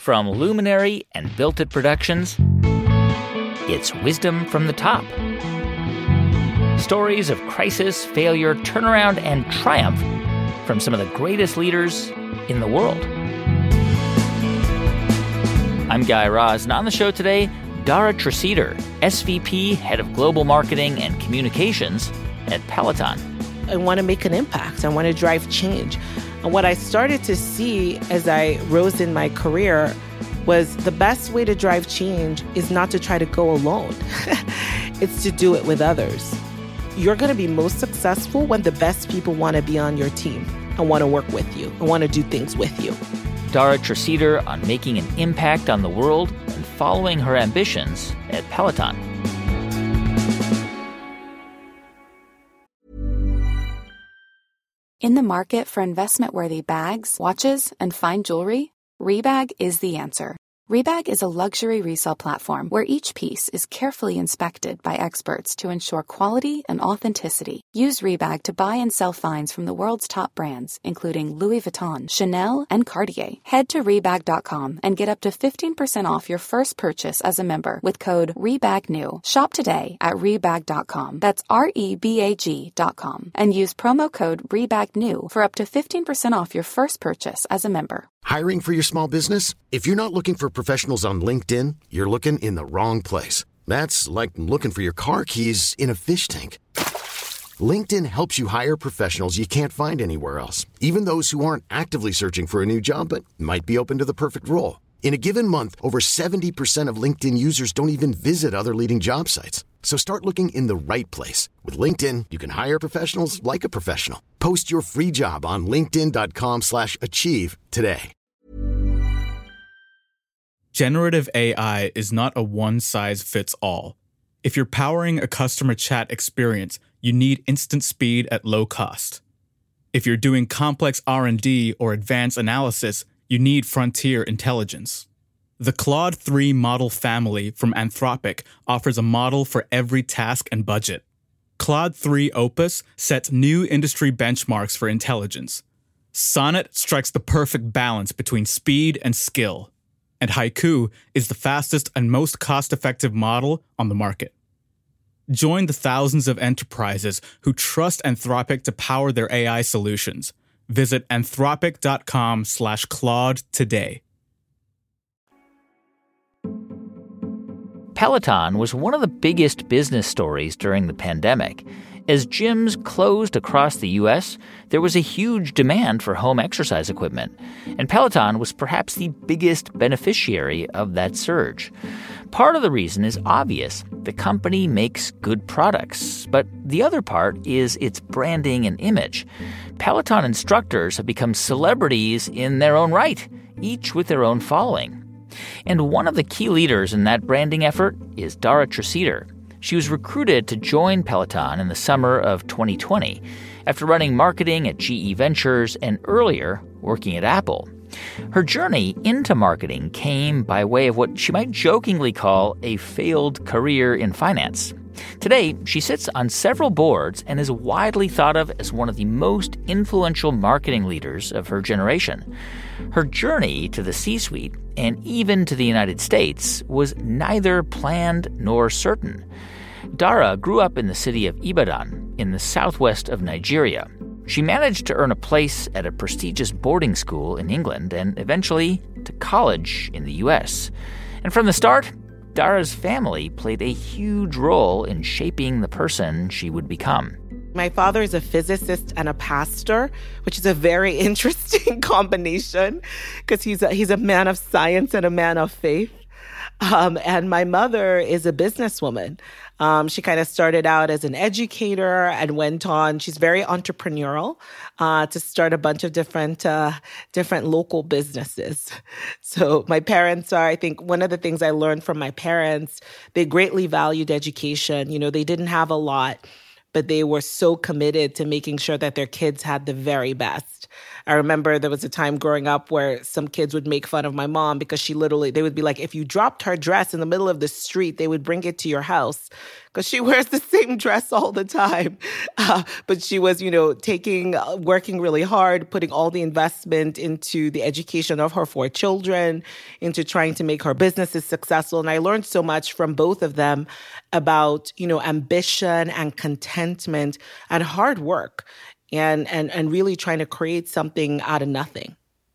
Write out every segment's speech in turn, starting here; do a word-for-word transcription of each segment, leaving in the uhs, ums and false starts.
From Luminary and Built It Productions, it's Wisdom from the Top. Stories of crisis, failure, turnaround, and triumph from some of the greatest leaders in the world. I'm Guy Raz, and on the show today, Dara Treseder, S V P, Head of Global Marketing and Communications at Peloton. I want to make an impact. I want to drive change. And what I started to see as I rose in my career was the best way to drive change is not to try to go alone. It's to do it with others. You're going to be most successful when the best people want to be on your team and want to work with you and want to do things with you. Dara Treseder on making an impact on the world and following her ambitions at Peloton. In the market for investment-worthy bags, watches, and fine jewelry, Rebag is the answer. Rebag is a luxury resale platform where each piece is carefully inspected by experts to ensure quality and authenticity. Use Rebag to buy and sell finds from the world's top brands, including Louis Vuitton, Chanel, and Cartier. Head to Rebag dot com and get up to fifteen percent off your first purchase as a member with code REBAGNEW. Shop today at Rebag dot com. That's R E B A G dot com. And use promo code REBAGNEW for up to fifteen percent off your first purchase as a member. Hiring for your small business? If you're not looking for professionals on LinkedIn, you're looking in the wrong place. That's like looking for your car keys in a fish tank. LinkedIn helps you hire professionals you can't find anywhere else, even those who aren't actively searching for a new job but might be open to the perfect role. In a given month, over seventy percent of LinkedIn users don't even visit other leading job sites. So start looking in the right place. With LinkedIn, you can hire professionals like a professional. Post your free job on linkedin dot com slash achieve today. Generative A I is not a one-size-fits-all. If you're powering a customer chat experience, you need instant speed at low cost. If you're doing complex R and D or advanced analysis, you need frontier intelligence. The Claude three model family from Anthropic offers a model for every task and budget. Claude three Opus sets new industry benchmarks for intelligence. Sonnet strikes the perfect balance between speed and skill. And Haiku is the fastest and most cost-effective model on the market. Join the thousands of enterprises who trust Anthropic to power their A I solutions. Visit anthropic dot com slash Claude today. Peloton was one of the biggest business stories during the pandemic. As gyms closed across the U S, there was a huge demand for home exercise equipment, and Peloton was perhaps the biggest beneficiary of that surge. Part of the reason is obvious. The company makes good products, but the other part is its branding and image. Peloton instructors have become celebrities in their own right, each with their own following. And one of the key leaders in that branding effort is Dara Treseder. She was recruited to join Peloton in the summer of twenty twenty after running marketing at G E Ventures and earlier working at Apple. Her journey into marketing came by way of what she might jokingly call a failed career in finance. Today, she sits on several boards and is widely thought of as one of the most influential marketing leaders of her generation. Her journey to the C-suite and even to the United States was neither planned nor certain. Dara grew up in the city of Ibadan in the southwest of Nigeria. She managed to earn a place at a prestigious boarding school in England and eventually to college in the U S. And from the start, Dara's family played a huge role in shaping the person she would become. My father is a physicist and a pastor, which is a very interesting combination because he's a, he's a man of science and a man of faith. Um, and my mother is a businesswoman. Um, she kind of started out as an educator and went on. She's very entrepreneurial uh, to start a bunch of different uh, different local businesses. So my parents are, I think, one of the things I learned from my parents, they greatly valued education. You know, they didn't have a lot, but they were so committed to making sure that their kids had the very best. I remember there was a time growing up where some kids would make fun of my mom because she literally, they would be like, if you dropped her dress in the middle of the street, they would bring it to your house because she wears the same dress all the time. Uh, but she was, you know, taking, uh, working really hard, putting all the investment into the education of her four children, into trying to make her businesses successful. And I learned so much from both of them about, you know, ambition and contentment and hard work. And, and and really trying to create something out of nothing.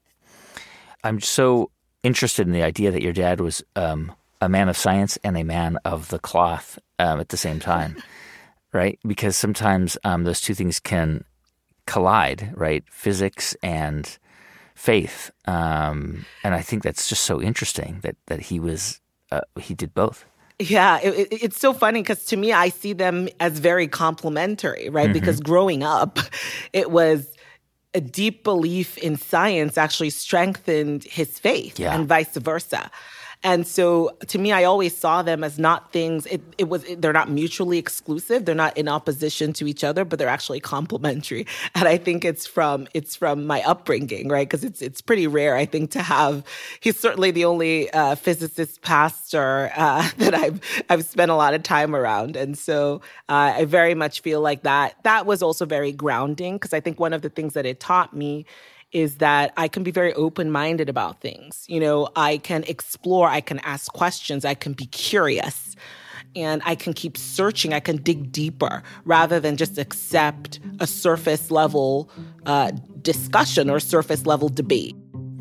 I'm so interested in the idea that your dad was um, a man of science and a man of the cloth um, at the same time, right? Because sometimes um, those two things can collide, right? Physics and faith. Um, and I think that's just so interesting that that he was uh, he did both. Yeah, it, it, it's so funny because to me, I see them as very complementary, right? Mm-hmm. Because growing up, it was a deep belief in science actually strengthened his faith yeah. and vice versa. And so to me, I always saw them as not things, it, it was, it, they're not mutually exclusive. They're not in opposition to each other, but they're actually complementary. And I think it's from, it's from my upbringing, right? Because it's, it's pretty rare, I think, to have, he's certainly the only uh, physicist pastor uh, that I've, I've spent a lot of time around. And so uh, I very much feel like that, that was also very grounding because I think one of the things that it taught me is that I can be very open-minded about things. You know, I can explore, I can ask questions, I can be curious, and I can keep searching, I can dig deeper rather than just accept a surface-level uh, discussion or surface-level debate.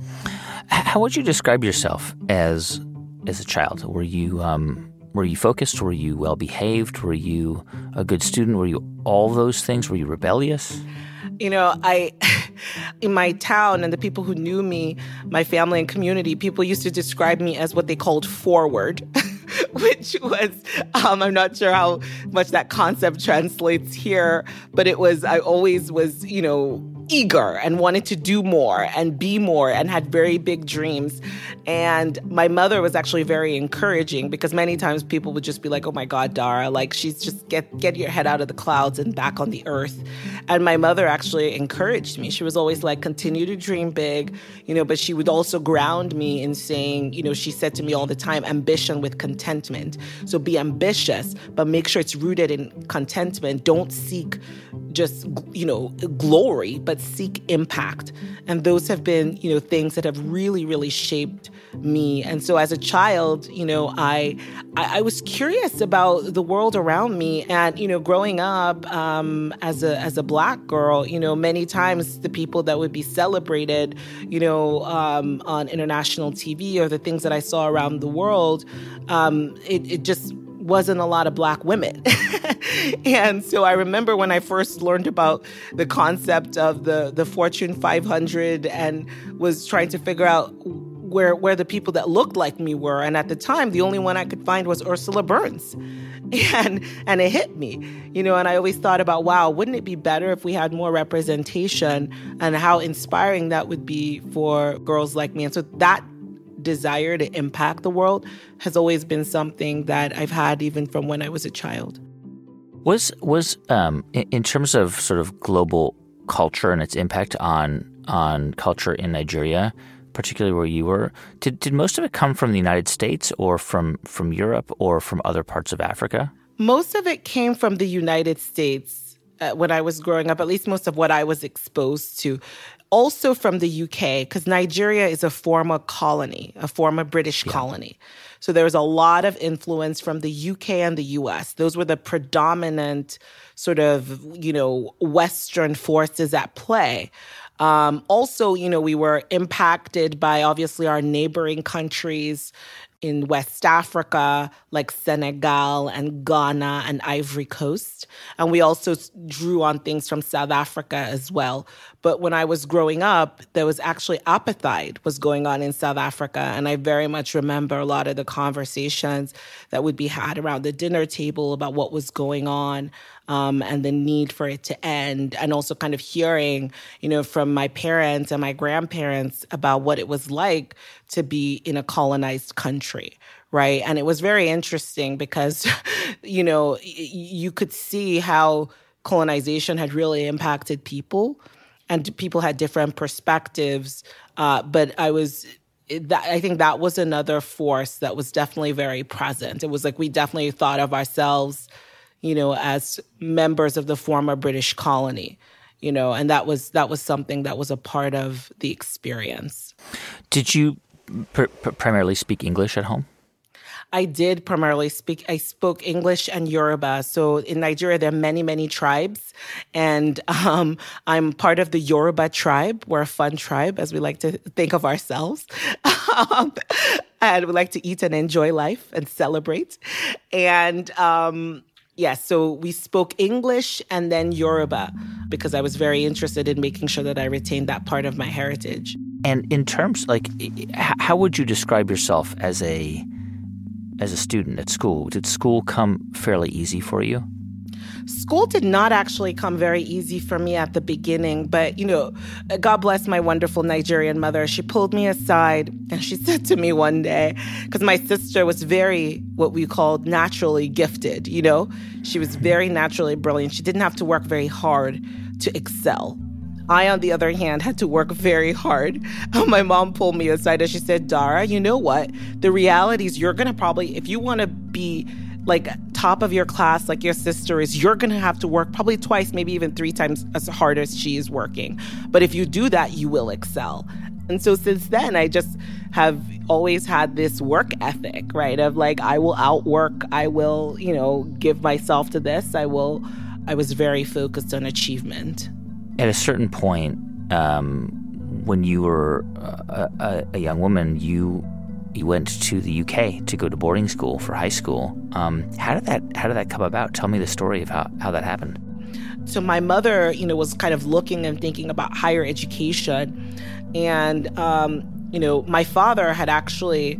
How would you describe yourself as as a child? Were you um, were you focused? Were you well-behaved? Were you a good student? Were you all those things? Were you rebellious? You know, I, in my town and the people who knew me, my family and community, people used to describe me as what they called forward, which was, um, I'm not sure how much that concept translates here, but it was, I always was, you know, eager and wanted to do more and be more and had very big dreams. And my mother was actually very encouraging because many times people would just be like, oh my God, Dara, like she's just get, get your head out of the clouds and back on the earth. And my mother actually encouraged me. She was always like, continue to dream big, you know, but she would also ground me in saying, you know, she said to me all the time, ambition with contentment. So be ambitious, but make sure it's rooted in contentment. Don't seek just, you know, glory, but seek impact. And those have been, you know, things that have really, really shaped me. And so as a child, you know, I, I, I was curious about the world around me. And, you know, growing up um, as a as a Black girl, you know, many times the people that would be celebrated, you know, um, on international T V or the things that I saw around the world, um, it, it just wasn't a lot of Black women. And so I remember when I first learned about the concept of the, the Fortune five hundred and was trying to figure out where where the people that looked like me were. And at the time, the only one I could find was Ursula Burns. And and it hit me, you know, and I always thought about, wow, wouldn't it be better if we had more representation and how inspiring that would be for girls like me. And so that desire to impact the world has always been something that I've had even from when I was a child. Was was um, in, in terms of sort of global culture and its impact on on culture in Nigeria, particularly where you were, did did most of it come from the United States or from from Europe or from other parts of Africa? Most of it came from the United States uh, when I was growing up, at least most of what I was exposed to. Also from the U K, because Nigeria is a former colony, a former British yeah. colony. So there was a lot of influence from the U K and the U S. Those were the predominant sort of, you know, Western forces at play. Um, also, you know, we were impacted by obviously our neighboring countries in West Africa, like Senegal and Ghana and Ivory Coast. And we also drew on things from South Africa as well. But when I was growing up, there was actually apartheid was going on in South Africa. And I very much remember a lot of the conversations that would be had around the dinner table about what was going on um, and the need for it to end. And also kind of hearing, you know, from my parents and my grandparents about what it was like to be in a colonized country. Right. And it was very interesting because, you know, y- you could see how colonization had really impacted people, and people had different perspectives. Uh, but I was, that, I think that was another force that was definitely very present. It was like we definitely thought of ourselves, you know, as members of the former British colony, you know, and that was that was something that was a part of the experience. Did you pr- pr- primarily speak English at home? I did primarily speak, I spoke English and Yoruba. So in Nigeria, there are many, many tribes. And um, I'm part of the Yoruba tribe. We're a fun tribe, as we like to think of ourselves. um, and we like to eat and enjoy life and celebrate. And um, yes, yeah, so we spoke English and then Yoruba because I was very interested in making sure that I retained that part of my heritage. And in terms, like, how would you describe yourself as a as a student at school? Did school come fairly easy for you? School did not actually come very easy for me at the beginning, but, you know, God bless my wonderful Nigerian mother. She pulled me aside and she said to me one day, because my sister was very, what we called naturally gifted, you know? She was very naturally brilliant. She didn't have to work very hard to excel. I, on the other hand, had to work very hard. My mom pulled me aside and she said, Dara, you know what? The reality is you're going to probably, if you want to be like top of your class like your sister is, you're going to have to work probably twice, maybe even three times as hard as she is working. But if you do that, you will excel. And so since then, I just have always had this work ethic, right? Of like, I will outwork, I will, you know, give myself to this. I will, I was very focused on achievement. At a certain point, um, when you were a, a, a young woman, you you went to the U K to go to boarding school for high school. Um, how did that How did that come about? Tell me the story of how, how that happened. So my mother, you know, was kind of looking and thinking about higher education, and um, you know, my father had actually.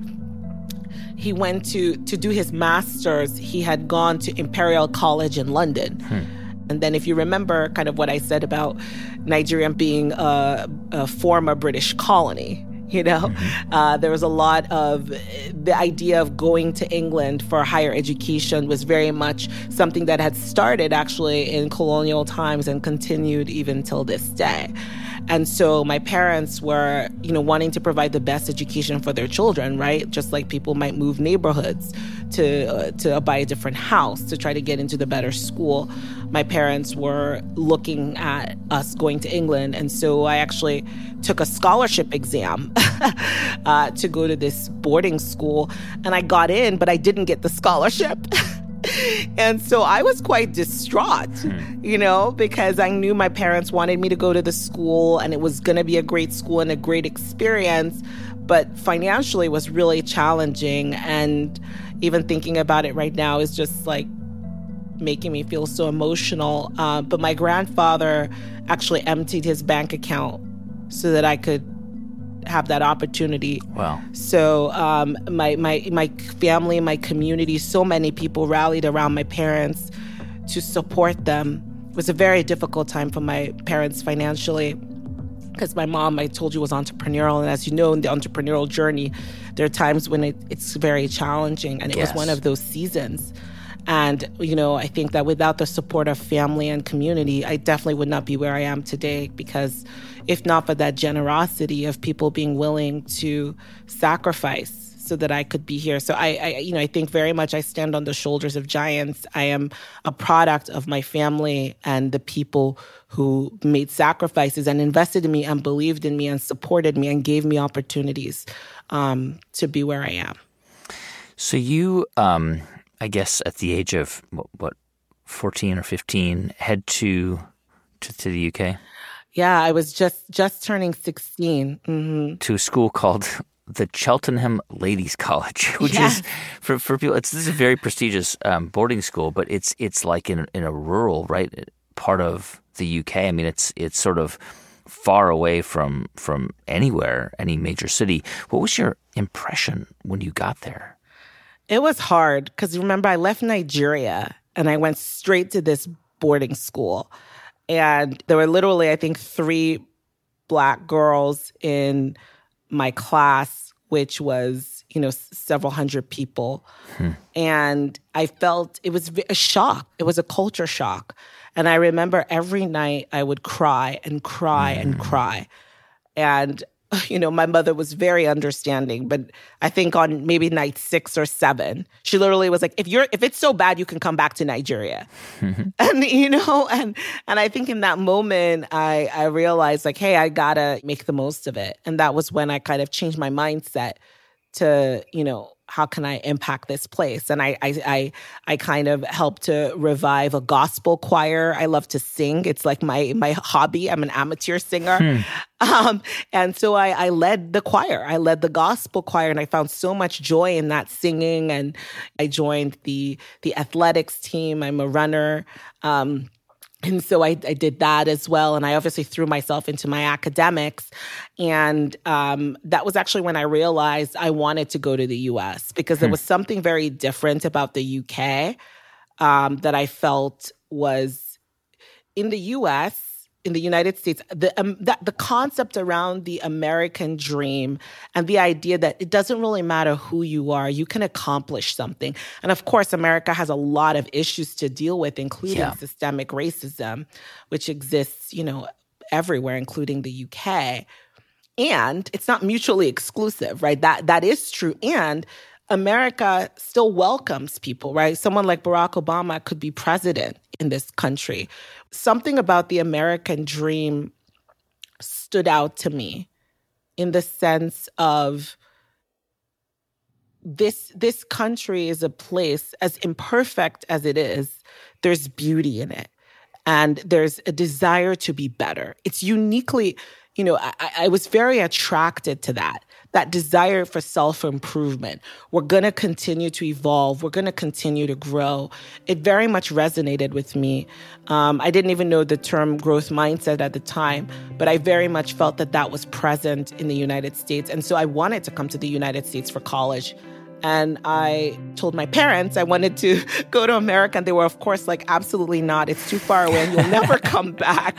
He went to to do his master's. He had gone to Imperial College in London. Hmm. And then if you remember kind of what I said about Nigeria being a, a former British colony, you know, mm-hmm. uh, there was a lot of the idea of going to England for higher education was very much something that had started actually in colonial times and continued even till this day. And so my parents were, you know, wanting to provide the best education for their children, right? Just like people might move neighborhoods to uh, to buy a different house to try to get into the better school. My parents were looking at us going to England. And so I actually took a scholarship exam uh, to go to this boarding school. And I got in, but I didn't get the scholarship. And so I was quite distraught, hmm. you know, because I knew my parents wanted me to go to the school and it was going to be a great school and a great experience. But financially it was really challenging. And even thinking about it right now is just like making me feel so emotional. Uh, but my grandfather actually emptied his bank account so that I could have that opportunity. Wow. So um, my, my, my family, my community, so many people rallied around my parents to support them. It was a very difficult time for my parents financially because my mom, I told you, was entrepreneurial. And as you know, in the entrepreneurial journey, there are times when it, it's very challenging. And it yes. was one of those seasons. And, you know, I think that without the support of family and community, I definitely would not be where I am today because if not for that generosity of people being willing to sacrifice so that I could be here. So I, I, you know, I think very much I stand on the shoulders of giants. I am a product of my family and the people who made sacrifices and invested in me and believed in me and supported me and gave me opportunities um, to be where I am. So you, um, I guess at the age of, what, fourteen or fifteen, head to, to, to the U K? Yeah, I was just, just turning sixteen. Mm-hmm. To a school called the Cheltenham Ladies College, which yes. is, for, for people, it's, this is a very prestigious um, boarding school, but it's it's like in, in a rural, right, part of the U K. I mean, it's it's sort of far away from from anywhere, any major city. What was your impression when you got there? It was hard because remember, I left Nigeria and I went straight to this boarding school. And there were literally, I think, three Black girls in my class, which was, you know, several hundred people. Hmm. And I felt it was a shock. It was a culture shock. And I remember every night I would cry and cry mm. and cry. And, you know, my mother was very understanding, but I think on maybe night six or seven, she literally was like, if you're, if it's so bad, you can come back to Nigeria. Mm-hmm. And, you know, and, and I think in that moment, I, I realized like, hey, I gotta make the most of it. And that was when I kind of changed my mindset to, you know, how can I impact this place? And I, I, I, I kind of helped to revive a gospel choir. I love to sing. It's like my, my hobby. I'm an amateur singer. Hmm. Um, and so I, I led the choir. I led the gospel choir, and I found so much joy in that singing. And I joined the, the athletics team. I'm a runner. Um, And so I, I did that as well. And I obviously threw myself into my academics. And um, that was actually when I realized I wanted to go to the U S because there was something very different about the U K um, that I felt was in the U S, in the United States, the um, that the concept around the American dream and the idea that it doesn't really matter who you are, you can accomplish something. And of course, America has a lot of issues to deal with, including yeah. systemic racism, which exists, you know, everywhere, including the U K. And it's not mutually exclusive, right? That that is true. And America still welcomes people, right? Someone like Barack Obama could be president in this country. Something about the American dream stood out to me in the sense of this, this country is a place, as imperfect as it is, there's beauty in it. And there's a desire to be better. It's uniquely, you know, I, I was very attracted to that. That desire for self-improvement. We're going to continue to evolve. We're going to continue to grow. It very much resonated with me. Um, I didn't even know the term growth mindset at the time, but I very much felt that that was present in the United States. And so I wanted to come to the United States for college. And I told my parents I wanted to go to America. And they were, of course, like, absolutely not. It's too far away and you'll never come back.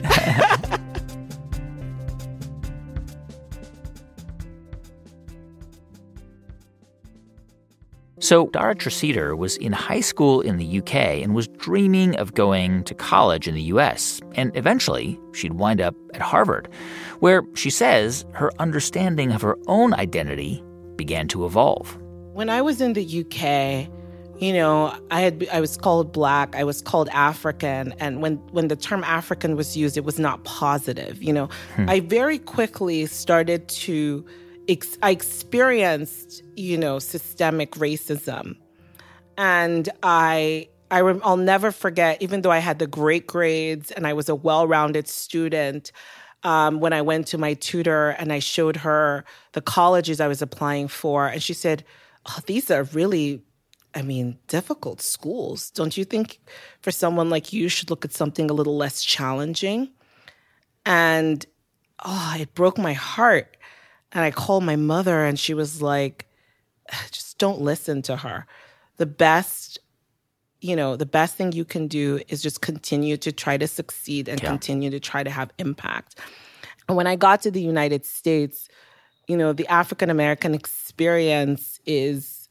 So Dara Treseder was in high school in the U K and was dreaming of going to college in the U S. And eventually, she'd wind up at Harvard, where she says her understanding of her own identity began to evolve. When I was in the U K, you know, I had I was called Black, I was called African, and when, when the term African was used, it was not positive. You know, hmm. I very quickly started to Ex- I experienced, you know, systemic racism. And I, I rem- I'll never forget, even though I had the great grades and I was a well-rounded student, um, when I went to my tutor and I showed her the colleges I was applying for, and she said, oh, these are really, I mean, difficult schools. Don't you think for someone like you, you should look at something a little less challenging? And, oh, it broke my heart. And I called my mother and she was like, just don't listen to her. The best, you know, the best thing you can do is just continue to try to succeed and yeah. continue to try to have impact. And when I got to the United States, you know, the African-American experience is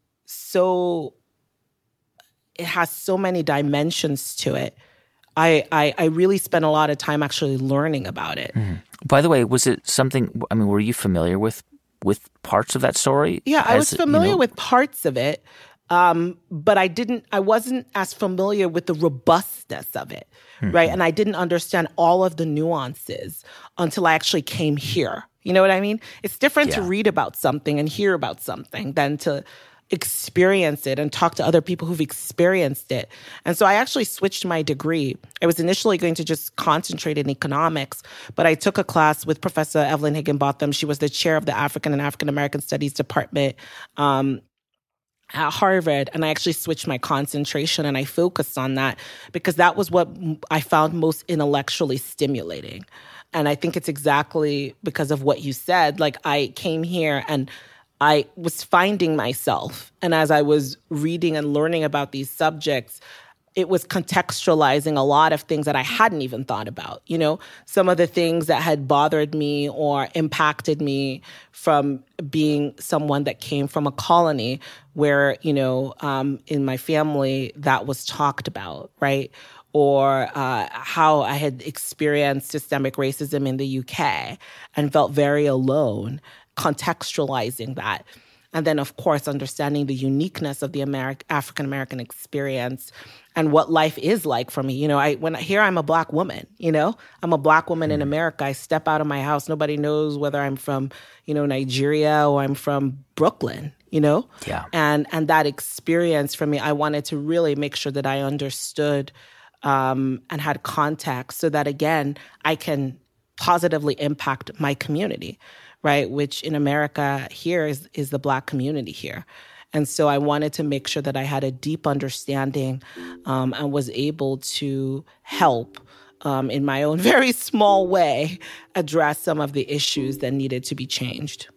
so, it has so many dimensions to it. I, I, I really spent a lot of time actually learning about it. Mm-hmm. By the way, was it something, I mean, were you familiar with with parts of that story? Yeah, I was familiar you know? with parts of it, um, but I didn't, I wasn't as familiar with the robustness of it, mm-hmm. right? And I didn't understand all of the nuances until I actually came here. You know what I mean? It's different yeah. to read about something and hear about something than to experience it and talk to other people who've experienced it. And so I actually switched my degree. I was initially going to just concentrate in economics, but I took a class with Professor Evelyn Higginbotham. She was the chair of the African and African American Studies Department um, at Harvard. And I actually switched my concentration and I focused on that because that was what I found most intellectually stimulating. And I think it's exactly because of what you said. Like, I came here and I was finding myself. And as I was reading and learning about these subjects, it was contextualizing a lot of things that I hadn't even thought about. You know, some of the things that had bothered me or impacted me from being someone that came from a colony where, you know, um, in my family that was talked about, right? or uh, how I had experienced systemic racism in the U K and felt very alone, contextualizing that. And then, of course, understanding the uniqueness of the Ameri- African-American experience and what life is like for me. You know, I when here I'm a Black woman, you know? I'm a Black woman in America. I step out of my house. Nobody knows whether I'm from, you know, Nigeria or I'm from Brooklyn, you know? Yeah. And, and that experience for me, I wanted to really make sure that I understood um, and had context so that, again, I can positively impact my community, right? Which in America here is, is the Black community here. And so I wanted to make sure that I had a deep understanding um, and was able to help um, in my own very small way address some of the issues that needed to be changed.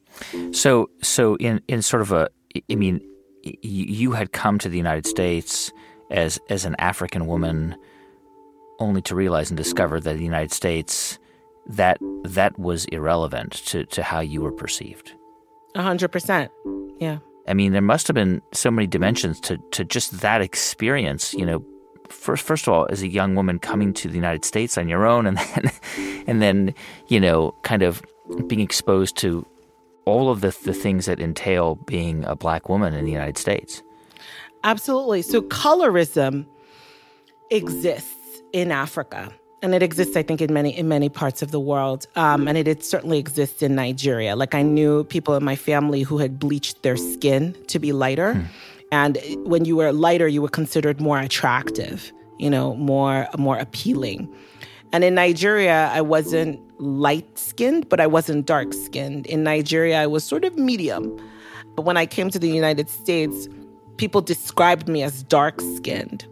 So, so in, in sort of a, I mean, you had come to the United States as as an African woman, only to realize and discover that the United States, that that was irrelevant to, to how you were perceived. A hundred percent, yeah. I mean, there must have been so many dimensions to, to just that experience, you know, first first of all, as a young woman coming to the United States on your own, and then, and then you know, kind of being exposed to all of the, the things that entail being a Black woman in the United States. Absolutely. So colorism exists in Africa. And it exists, I think, in many in many parts of the world. Um, and it, it certainly exists in Nigeria. Like, I knew people in my family who had bleached their skin to be lighter. Hmm. And when you were lighter, you were considered more attractive, you know, more more appealing. And in Nigeria, I wasn't light-skinned, but I wasn't dark-skinned. In Nigeria, I was sort of medium. But when I came to the United States, people described me as dark-skinned.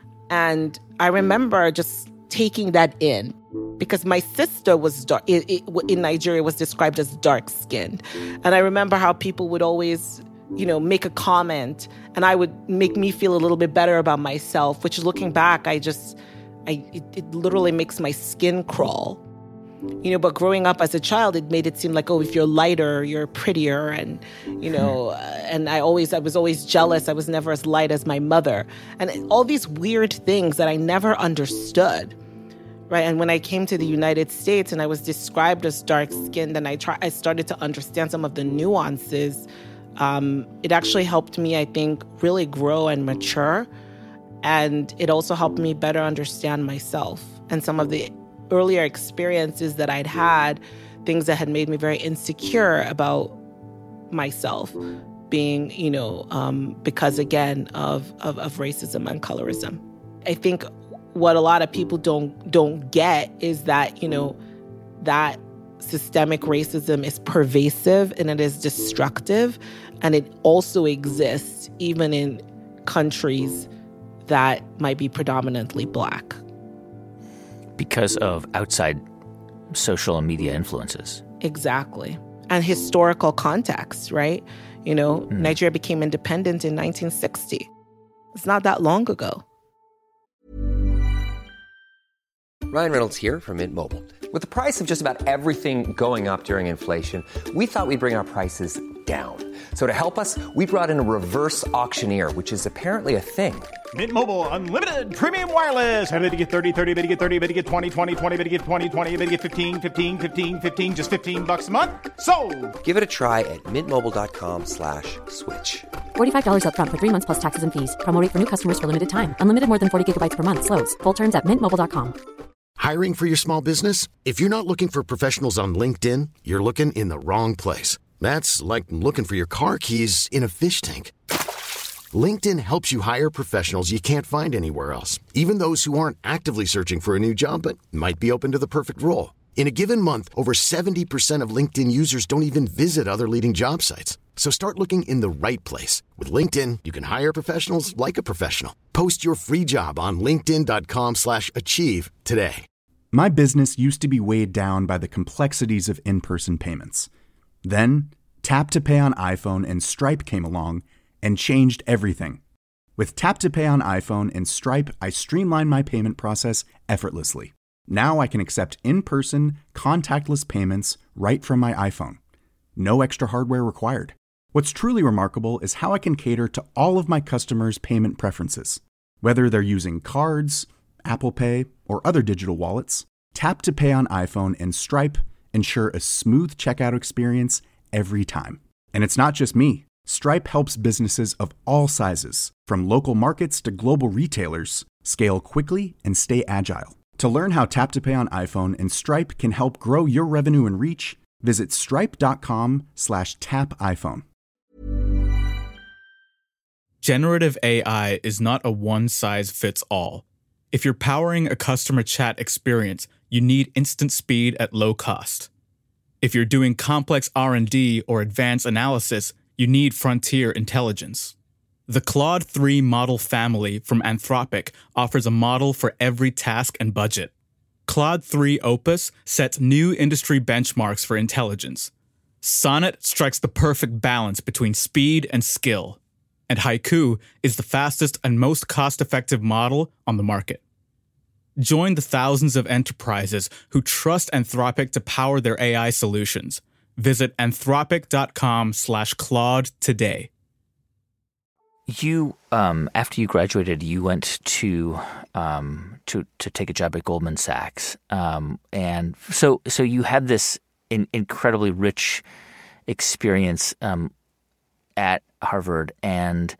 And I remember just taking that in, because my sister was dark, it, it, in Nigeria was described as dark-skinned. And I remember how people would always, you know, make a comment, and I would make me feel a little bit better about myself, which, looking back, I just, I it, it literally makes my skin crawl. You know, but growing up as a child, it made it seem like, oh, if you're lighter, you're prettier. And, you know, uh, and I always, I was always jealous. I was never as light as my mother. And all these weird things that I never understood, right? And when I came to the United States and I was described as dark-skinned, and I try, I started to understand some of the nuances, um, it actually helped me, I think, really grow and mature. And it also helped me better understand myself and some of the earlier experiences that I'd had, things that had made me very insecure about myself, being, you know, um, because, again, of, of of racism and colorism. I think what a lot of people don't don't get is that, you know, that systemic racism is pervasive and it is destructive, and it also exists even in countries that might be predominantly Black. Because of outside social and media influences. Exactly. And historical context, right? You know, mm. Nigeria became independent in nineteen sixty. It's not that long ago. Ryan Reynolds here from Mint Mobile. With the price of just about everything going up during inflation, we thought we'd bring our prices down. So to help us, we brought in a reverse auctioneer, which is apparently a thing. Mint Mobile Unlimited Premium Wireless. How to get thirty, thirty, how to get thirty, how to get twenty, twenty, twenty, how to get twenty, twenty, how to get fifteen, fifteen, fifteen, fifteen, just fifteen bucks a month? Sold! Give it a try at mintmobile.com slash switch. forty-five dollars up front for three months plus taxes and fees. Promo rate for new customers for limited time. Unlimited more than forty gigabytes per month. Slows full terms at mint mobile dot com. Hiring for your small business? If you're not looking for professionals on LinkedIn, you're looking in the wrong place. That's like looking for your car keys in a fish tank. LinkedIn helps you hire professionals you can't find anywhere else, even those who aren't actively searching for a new job but might be open to the perfect role. In a given month, over seventy percent of LinkedIn users don't even visit other leading job sites. So start looking in the right place. With LinkedIn, you can hire professionals like a professional. Post your free job on linkedin.com slash achieve today. My business used to be weighed down by the complexities of in-person payments. Then, Tap to Pay on iPhone and Stripe came along and changed everything. With Tap to Pay on iPhone and Stripe, I streamlined my payment process effortlessly. Now I can accept in-person, contactless payments right from my iPhone. No extra hardware required. What's truly remarkable is how I can cater to all of my customers' payment preferences. Whether they're using cards, Apple Pay, or other digital wallets, Tap to Pay on iPhone and Stripe ensure a smooth checkout experience every time. And it's not just me. Stripe helps businesses of all sizes, from local markets to global retailers, scale quickly and stay agile. To learn how Tap to Pay on iPhone and Stripe can help grow your revenue and reach, visit stripe.com slash tap iPhone. Generative A I is not a one-size-fits-all. If you're powering a customer chat experience, you need instant speed at low cost. If you're doing complex R and D or advanced analysis, you need frontier intelligence. The Claude three model family from Anthropic offers a model for every task and budget. Claude three Opus sets new industry benchmarks for intelligence. Sonnet strikes the perfect balance between speed and skill. And Haiku is the fastest and most cost-effective model on the market. Join the thousands of enterprises who trust Anthropic to power their A I solutions. Visit anthropic.com slash Claude today. You, um, after you graduated, you went to um, to to take a job at Goldman Sachs, um, and so so you had this in, incredibly rich experience um, at Harvard, and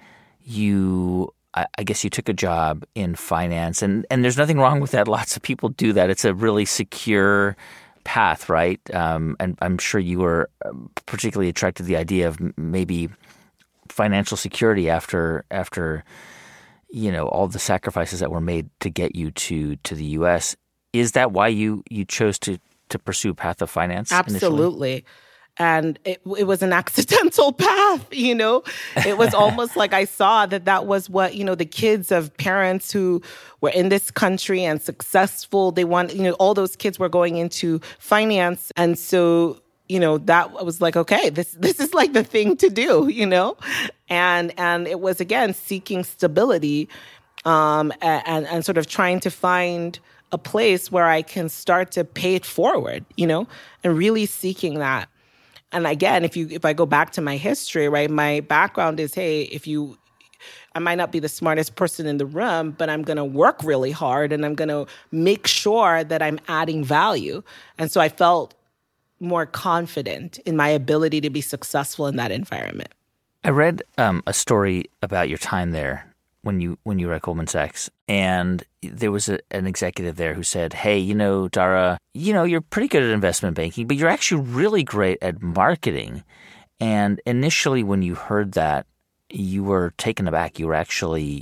you, I, I guess, you took a job in finance, and and there's nothing wrong with that. Lots of people do that. It's a really secure path, right? Um, and I'm sure you were particularly attracted to the idea of maybe financial security after after you know all the sacrifices that were made to get you to to the U S. Is that why you you chose to to pursue path of finance? Absolutely. Initially? And it, it was an accidental path, you know. It was almost like I saw that that was what, you know, the kids of parents who were in this country and successful, they want, you know, all those kids were going into finance. And so, you know, that was like, okay, this this is like the thing to do, you know. And and it was, again, seeking stability um, and, and sort of trying to find a place where I can start to pay it forward, you know, and really seeking that. And again, if you if I go back to my history, right, my background is, hey, if you, I might not be the smartest person in the room, but I'm going to work really hard and I'm going to make sure that I'm adding value. And so I felt more confident in my ability to be successful in that environment. I read um, a story about your time there when you when you were at Goldman Sachs, and there was a, an executive there who said, hey, you know, Dara, you know, you're pretty good at investment banking, but you're actually really great at marketing. And initially when you heard that, you were taken aback. You were actually,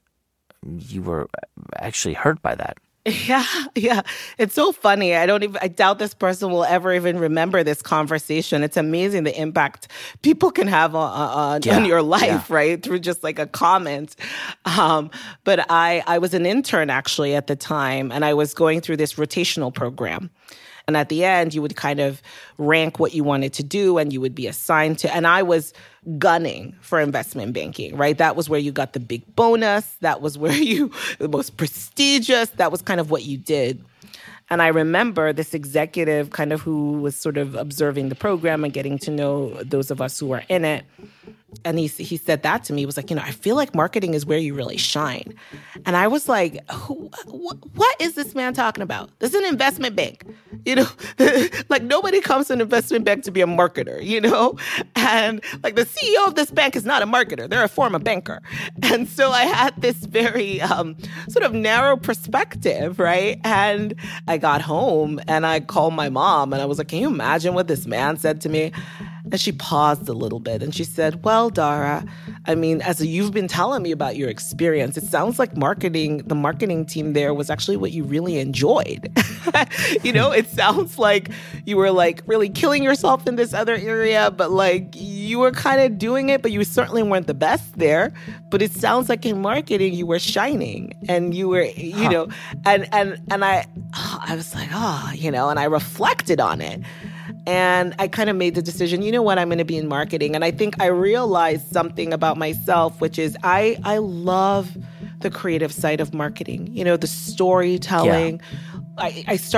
you were actually hurt by that. Yeah, yeah. It's so funny. I don't even, I doubt this person will ever even remember this conversation. It's amazing the impact people can have on, on, yeah, on your life, yeah. right? Through just like a comment. Um, but I, I was an intern actually at the time, and I was going through this rotational program. And at the end, you would kind of rank what you wanted to do and you would be assigned to, and I was gunning for investment banking, right? That was where you got the big bonus. That was where you, the most prestigious, that was kind of what you did. And I remember this executive kind of who was sort of observing the program and getting to know those of us who were in it. And he he said that to me. He was like, you know, I feel like marketing is where you really shine. And I was like, who, wh- what is this man talking about? This is an investment bank. You know, like nobody comes to an investment bank to be a marketer, you know? And like the C E O of this bank is not a marketer. They're a former banker. And so I had this very um, sort of narrow perspective, right? And I got home and I called my mom and I was like, can you imagine what this man said to me? And she paused a little bit and she said, well, Dara, I mean, as you've been telling me about your experience, it sounds like marketing, the marketing team there was actually what you really enjoyed. You know, it sounds like you were like really killing yourself in this other area, but like you were kind of doing it, but you certainly weren't the best there. But it sounds like in marketing, you were shining and you were, you huh. know, and, and, and I, I was like, oh, you know, and I reflected on it. And I kind of made the decision, you know what, I'm going to be in marketing. And I think I realized something about myself, which is I I love the creative side of marketing, you know, the storytelling. Yeah. I, I start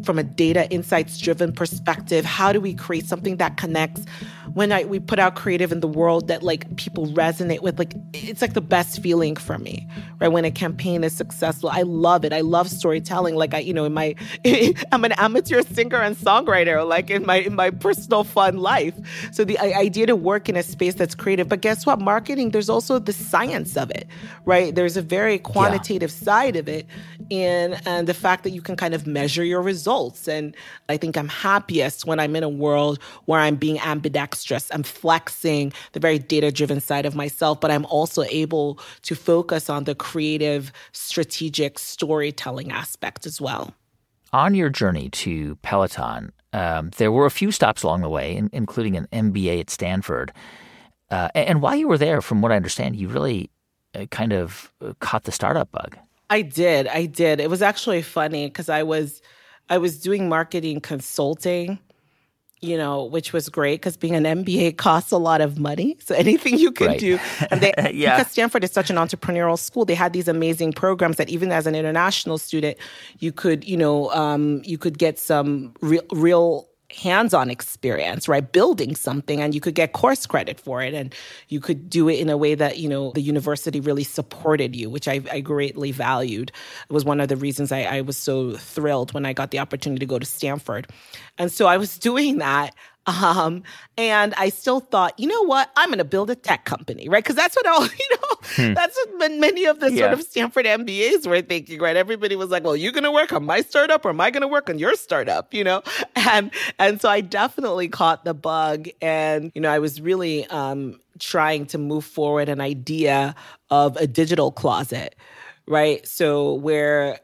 from a data insights-driven perspective? How do we create something that connects? When I, we put out creative in the world that like people resonate with, like it's like the best feeling for me, right? When a campaign is successful, I love it. I love storytelling. Like I, you know, in my, I'm an amateur singer and songwriter, like in my in my personal fun life. So the idea to work in a space that's creative, but guess what? Marketing, there's also the science of it, right? There's a very quantitative yeah. side of it, and and the fact that you can kind of measure your results. And I think I'm happiest when I'm in a world where I'm being ambidextrous. I'm flexing the very data-driven side of myself, but I'm also able to focus on the creative, strategic storytelling aspect as well. On your journey to Peloton, um, there were a few stops along the way, in, including an M B A at Stanford. Uh, and while you were there, from what I understand, you really uh, kind of caught the startup bug. I did. I did. It was actually funny because I was, I was doing marketing consulting, you know, which was great because being an M B A costs a lot of money. So anything you could right. do. And they, yeah. Because Stanford is such an entrepreneurial school, they had these amazing programs that even as an international student, you could, you know, um, you could get some real, real hands-on experience, right? Building something, and you could get course credit for it. And you could do it in a way that, you know, the university really supported you, which I, I greatly valued. It was one of the reasons I, I was so thrilled when I got the opportunity to go to Stanford. And so I was doing that. Um, and I still thought, you know what, I'm going to build a tech company, right? Because that's what all, you know, hmm. that's what many of the yeah. sort of Stanford M B As were thinking, right? Everybody was like, well, you going to work on my startup or am I going to work on your startup, you know? And, and so I definitely caught the bug. And, you know, I was really um, trying to move forward an idea of a digital closet, right? So where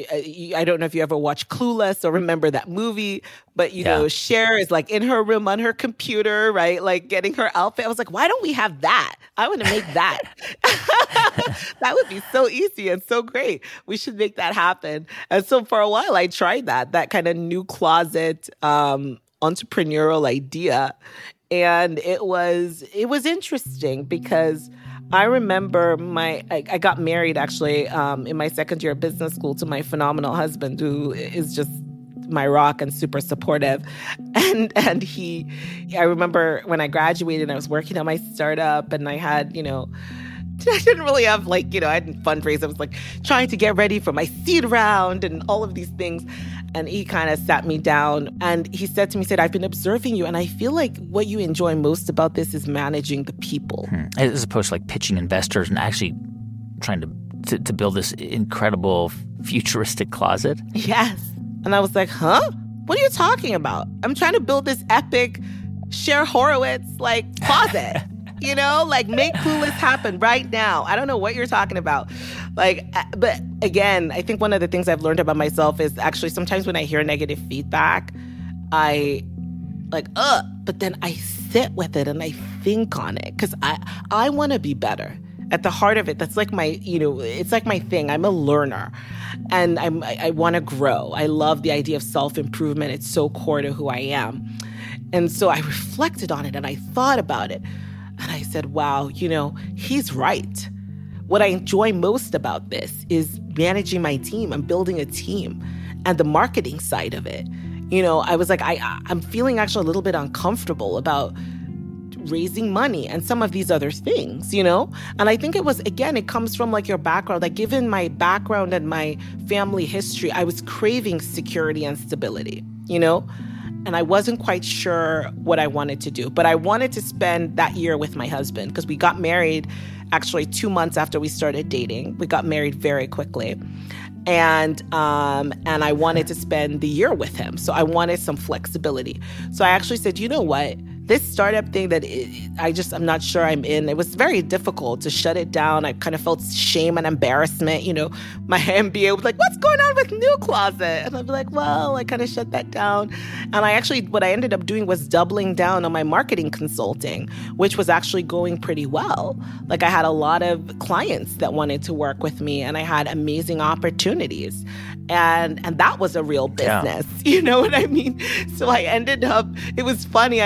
I don't know if you ever watched Clueless or remember that movie, but, you yeah. know, Cher is like in her room on her computer, right? Like getting her outfit. I was like, why don't we have that? I want to make that. That would be so easy and so great. We should make that happen. And so for a while, I tried that, that kind of new closet um, entrepreneurial idea. And it was, it was interesting because I remember my, I, I got married actually um, in my second year of business school to my phenomenal husband, who is just my rock and super supportive. And and he, I remember when I graduated, I was working on my startup and I had, you know, I didn't really have like, you know, I didn't fundraise. I was like trying to get ready for my seed round and all of these things. And he kind of sat me down and he said to me, he said, I've been observing you and I feel like what you enjoy most about this is managing the people. Hmm. As opposed to like pitching investors and actually trying to, to, to build this incredible futuristic closet. Yes. And I was like, huh? What are you talking about? I'm trying to build this epic Cher Horowitz like closet. You know, like make Clueless happen right now. I don't know what you're talking about. Like, but again, I think one of the things I've learned about myself is actually sometimes when I hear negative feedback, I like, ugh, but then I sit with it and I think on it because I, I want to be better. At the heart of it, that's like my, you know, it's like my thing. I'm a learner and I'm, I, I want to grow. I love the idea of self-improvement. It's so core to who I am. And so I reflected on it and I thought about it. And I said, wow, you know, he's right. What I enjoy most about this is managing my team. I'm building a team and the marketing side of it. You know, I was like, I, I'm feeling actually a little bit uncomfortable about raising money and some of these other things, you know? And I think it was, again, it comes from like your background. Like given my background and my family history, I was craving security and stability, you know? And I wasn't quite sure what I wanted to do. But I wanted to spend that year with my husband because we got married actually two months after we started dating. We got married very quickly. And um, and I wanted to spend the year with him. So I wanted some flexibility. So I actually said, you know what? This startup thing that it, I just, I'm not sure I'm in, it was very difficult to shut it down. I kind of felt shame and embarrassment. You know, my M B A was like, what's going on with New Closet? And I'd be like, well, I kind of shut that down. And I actually, what I ended up doing was doubling down on my marketing consulting, which was actually going pretty well. Like I had a lot of clients that wanted to work with me and I had amazing opportunities. And and that was a real business. Yeah. You know what I mean? So I ended up, it was funny, I ended up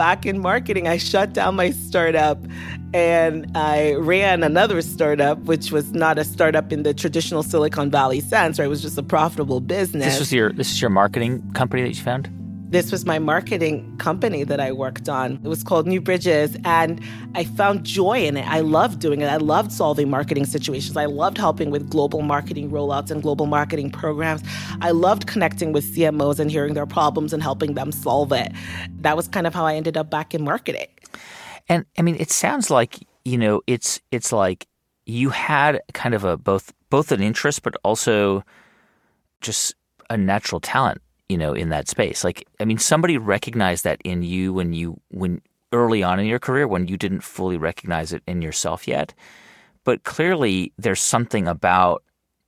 back in marketing. I shut down my startup and I ran another startup, which was not a startup in the traditional Silicon Valley sense, right? It was just a profitable business. This was your this is your marketing company that you found? This was my marketing company that I worked on. It was called New Bridges, and I found joy in it. I loved doing it. I loved solving marketing situations. I loved helping with global marketing rollouts and global marketing programs. I loved connecting with C M Os and hearing their problems and helping them solve it. That was kind of how I ended up back in marketing. And I mean, it sounds like, you know, it's it's like you had kind of a both both an interest, but also just a natural talent, you know, in that space. Like, I mean, somebody recognized that in you when you, when early on in your career, when you didn't fully recognize it in yourself yet. But clearly there's something about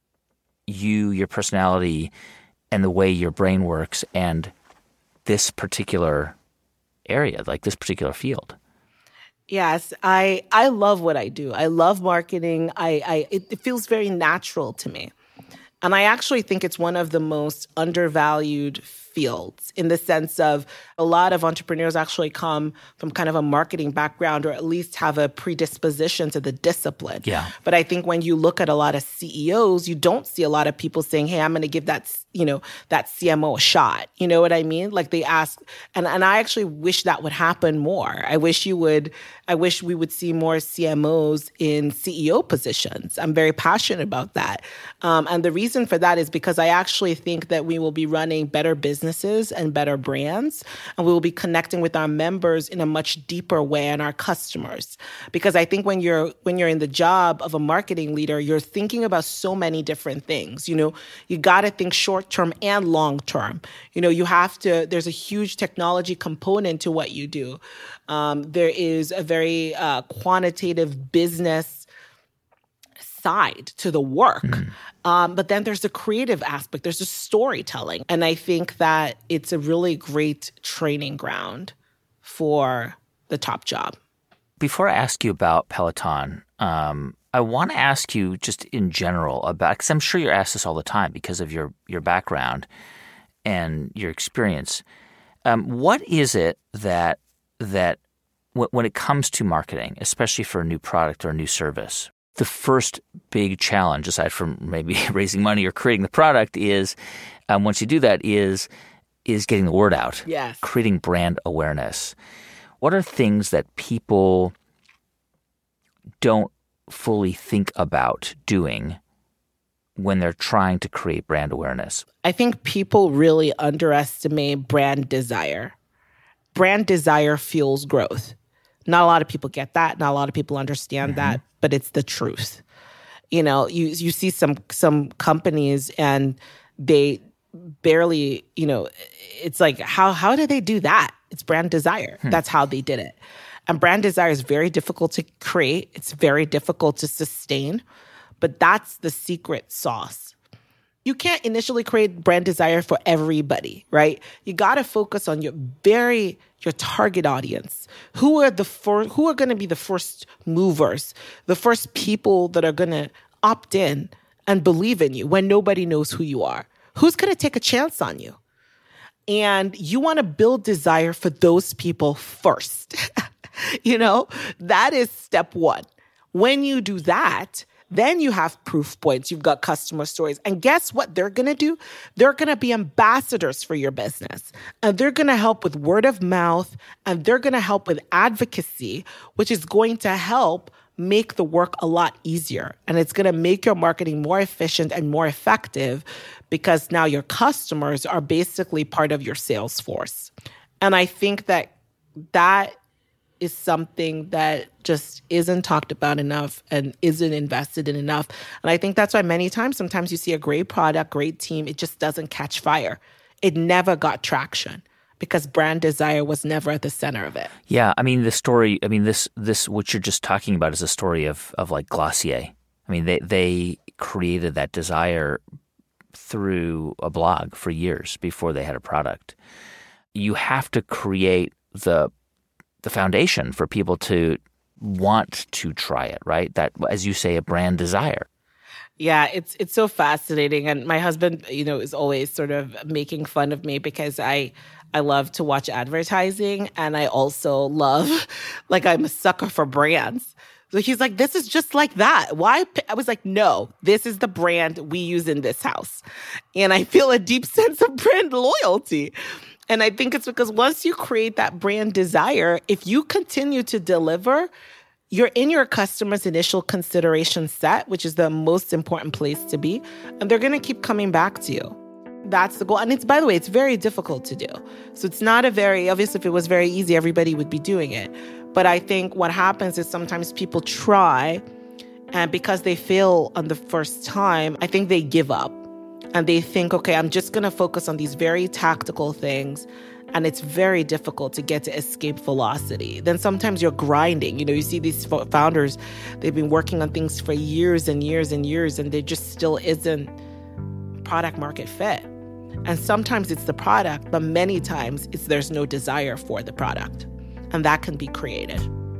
you, your personality, and the way your brain works and this particular area, like this particular field. Yes, I I love what I do. I love marketing. I, I it, it feels very natural to me. And I actually think it's one of the most undervalued fields in the sense of a lot of entrepreneurs actually come from kind of a marketing background or at least have a predisposition to the discipline. Yeah. But I think when you look at a lot of C E Os, you don't see a lot of people saying, hey, I'm going to give that, you know, that C M O a shot. You know what I mean? Like they ask, and, and I actually wish that would happen more. I wish you would, I wish we would see more C M Os in C E O positions. I'm very passionate about that. Um, and the reason for that is because I actually think that we will be running better businesses and better brands, and we will be connecting with our members in a much deeper way and our customers. Because I think when you're when you're in the job of a marketing leader, you're thinking about so many different things. You know, you got to think short term and long term. You know, you have to, there's a huge technology component to what you do. Um, there is a very uh, quantitative business side to the work. Mm. Um, but then there's the creative aspect. There's the storytelling. And I think that it's a really great training ground for the top job. Before I ask you about Peloton, um, I want to ask you just in general about, because I'm sure you're asked this all the time because of your, your background and your experience. Um, what is it that that w- when it comes to marketing, especially for a new product or a new service, the first big challenge, aside from maybe raising money or creating the product, is um, once you do that, is is getting the word out. Yes. Creating brand awareness. What are things that people don't fully think about doing when they're trying to create brand awareness? I think people really underestimate brand desire. Brand desire fuels growth. Not a lot of people get that. Not a lot of people understand mm-hmm. that, but it's the truth. You know, you you see some some companies and they barely, you know, it's like, how how did they do that? It's brand desire. Hmm. That's how they did it. And brand desire is very difficult to create. It's very difficult to sustain, but that's the secret sauce. You can't initially create brand desire for everybody, right? You got to focus on your very your target audience. Who are the for, who are going to be the first movers, the first people that are going to opt in and believe in you when nobody knows who you are? Who's going to take a chance on you? And you want to build desire for those people first. You know, that is step one. When you do that, then you have proof points. You've got customer stories. And guess what they're going to do? They're going to be ambassadors for your business. And they're going to help with word of mouth. And they're going to help with advocacy, which is going to help make the work a lot easier. And it's going to make your marketing more efficient and more effective because now your customers are basically part of your sales force. And I think that that is something that just isn't talked about enough and isn't invested in enough. And I think that's why many times, sometimes you see a great product, great team, it just doesn't catch fire. It never got traction because brand desire was never at the center of it. Yeah, I mean, the story, I mean, this, this what you're just talking about is a story of, of like Glossier. I mean, they, they created that desire through a blog for years before they had a product. You have to create the the foundation for people to want to try it, right? That, as you say, a brand desire. Yeah, it's it's so fascinating. And my husband, you know, is always sort of making fun of me because I I love to watch advertising, and I also love, like, I'm a sucker for brands. So he's like, this is just like that. Why? I was like, no, this is the brand we use in this house. And I feel a deep sense of brand loyalty. And I think it's because once you create that brand desire, if you continue to deliver, you're in your customer's initial consideration set, which is the most important place to be, and they're going to keep coming back to you. That's the goal. And it's, by the way, it's very difficult to do. So it's not a very, obviously, if it was very easy, everybody would be doing it. But I think what happens is sometimes people try, and because they fail on the first time, I think they give up. And they think, okay, I'm just going to focus on these very tactical things. And it's very difficult to get to escape velocity. Then sometimes you're grinding. You know, you see these founders, they've been working on things for years and years and years, and there just still isn't product market fit. And sometimes it's the product, but many times it's there's no desire for the product. And that can be created.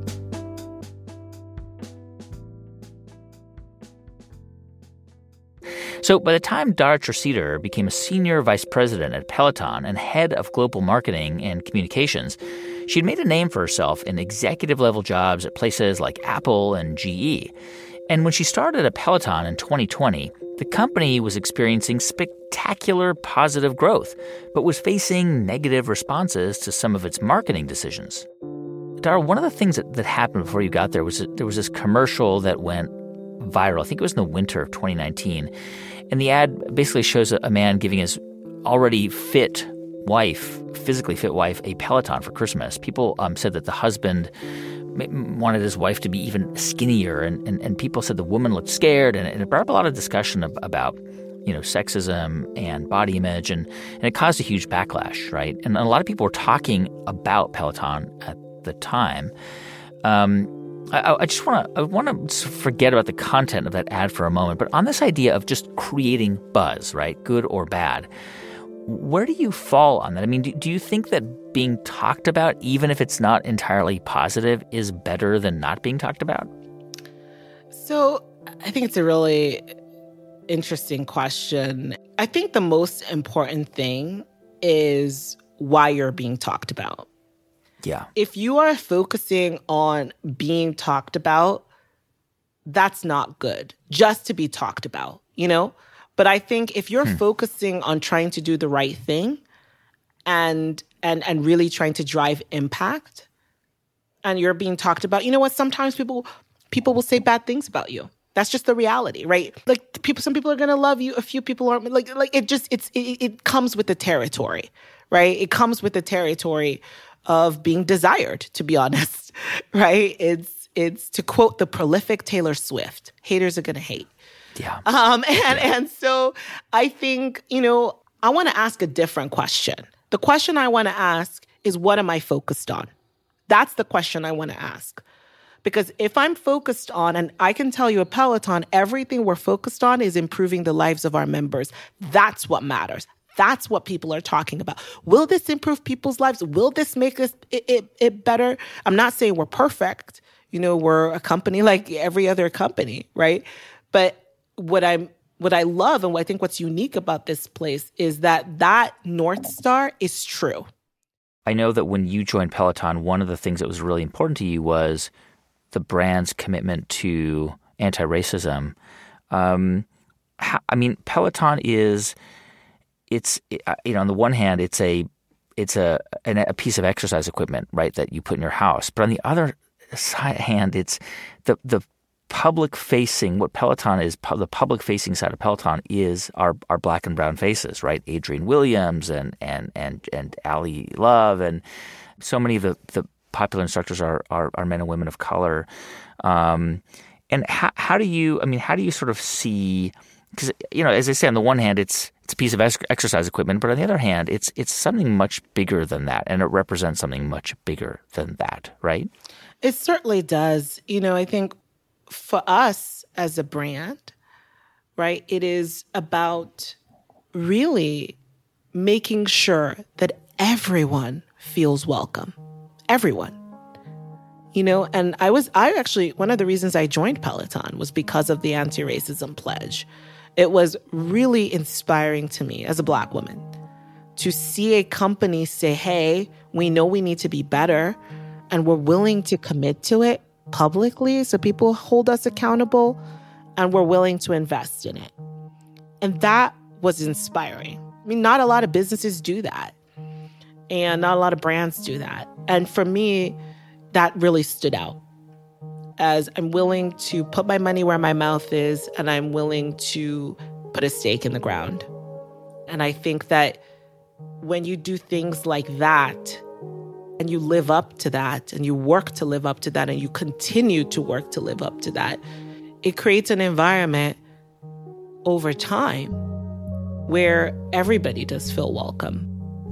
So by the time Dara Treseder became a senior vice president at Peloton and head of global marketing and communications, she'd made a name for herself in executive-level jobs at places like Apple and G E. And when she started at Peloton in twenty twenty, the company was experiencing spectacular positive growth, but was facing negative responses to some of its marketing decisions. Dara, one of the things that, that happened before you got there was that there was this commercial that went viral. I think it was in the winter of twenty nineteen. And the ad basically shows a, a man giving his already fit wife, physically fit wife, a Peloton for Christmas. People um, said that the husband wanted his wife to be even skinnier, and, and, and people said the woman looked scared, and, and it brought up a lot of discussion of, about, you know, sexism and body image, and, and it caused a huge backlash, right? And a lot of people were talking about Peloton at the time. Um, I, I just want to I want to forget about the content of that ad for a moment, but on this idea of just creating buzz, right, good or bad, where do you fall on that? I mean, do, do you think that being talked about, even if it's not entirely positive, is better than not being talked about? So I think it's a really interesting question. I think the most important thing is why you're being talked about. Yeah. If you are focusing on being talked about, that's not good, just to be talked about, you know? But I think if you're hmm. focusing on trying to do the right thing and and and really trying to drive impact, and you're being talked about, you know what? Sometimes people people will say bad things about you. That's just the reality, right? Like people, some people are gonna love you, a few people aren't. Like like it just it's it, it comes with the territory, right? It comes with the territory of being desired, to be honest, right? It's it's to quote the prolific Taylor Swift, haters are gonna hate. Yeah. Um, and, and so I think, you know, I want to ask a different question. The question I want to ask is, what am I focused on? That's the question I want to ask. Because if I'm focused on, and I can tell you at Peloton, everything we're focused on is improving the lives of our members. That's what matters. That's what people are talking about. Will this improve people's lives? Will this make us, it, it, it better? I'm not saying we're perfect. You know, we're a company like every other company, right? But what I'm, what I love and what I think what's unique about this place is that that North Star is true. I know that when you joined Peloton, one of the things that was really important to you was the brand's commitment to anti-racism. Um, how, I mean, Peloton is, it's, you know, on the one hand, it's a, it's a, a piece of exercise equipment, right, that you put in your house. But on the other side hand, it's the, the, public-facing, what Peloton is, pu- the public-facing side of Peloton is our our black and brown faces, right? Adrienne Williams and and and and Ali Love, and so many of the, the popular instructors are, are are men and women of color. Um, and how how do you? I mean, how do you sort of see? Because, you know, as I say, on the one hand, it's it's a piece of ex- exercise equipment, but on the other hand, it's it's something much bigger than that, and it represents something much bigger than that, right? It certainly does. You know, I think. For us as a brand, right, it is about really making sure that everyone feels welcome. Everyone. You know, and I was, I actually, one of the reasons I joined Peloton was because of the anti-racism pledge. It was really inspiring to me as a Black woman to see a company say, hey, we know we need to be better, and we're willing to commit to it publicly so people hold us accountable, and we're willing to invest in it. And that was inspiring. I mean, not a lot of businesses do that. And not a lot of brands do that. And for me, that really stood out as I'm willing to put my money where my mouth is, and I'm willing to put a stake in the ground. And I think that when you do things like that, and you live up to that, and you work to live up to that, and you continue to work to live up to that, it creates an environment over time where everybody does feel welcome.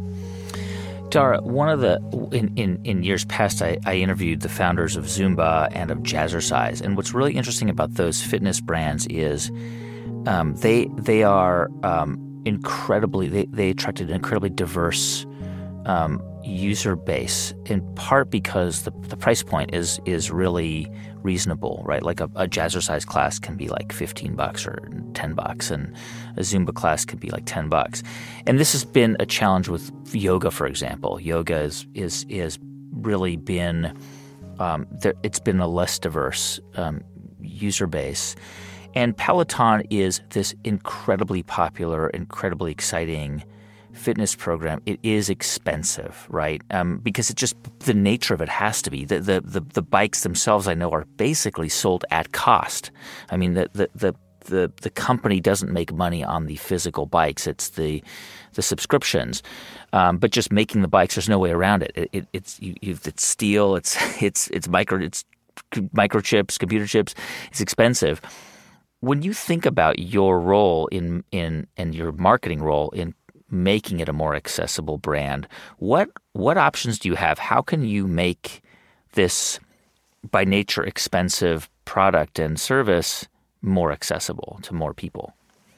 Dara, one of the in, in, in years past, I, I interviewed the founders of Zumba and of Jazzercise, and what's really interesting about those fitness brands is um, they they are um, incredibly they they attracted an incredibly diverse um, user base, in part because the the price point is is really reasonable, right? Like a, a Jazzercise class can be like fifteen bucks or ten bucks, and a Zumba class can be like ten bucks. And this has been a challenge with yoga, for example. Yoga is is is really been um, there, it's been a less diverse um, user base. And Peloton is this incredibly popular, incredibly exciting fitness program. It is expensive, right? Um, because it just the nature of it has to be. The, the the the bikes themselves, I know, are basically sold at cost. I mean, the the the the, the company doesn't make money on the physical bikes. It's the the subscriptions. Um, but just making the bikes, there's no way around it. it, it it's you, you've, it's steel. It's it's it's micro it's microchips, computer chips. It's expensive. When you think about your role in in and your marketing role in making it a more accessible brand, what what options do you have? How can you make this, by nature, expensive product and service more accessible to more people?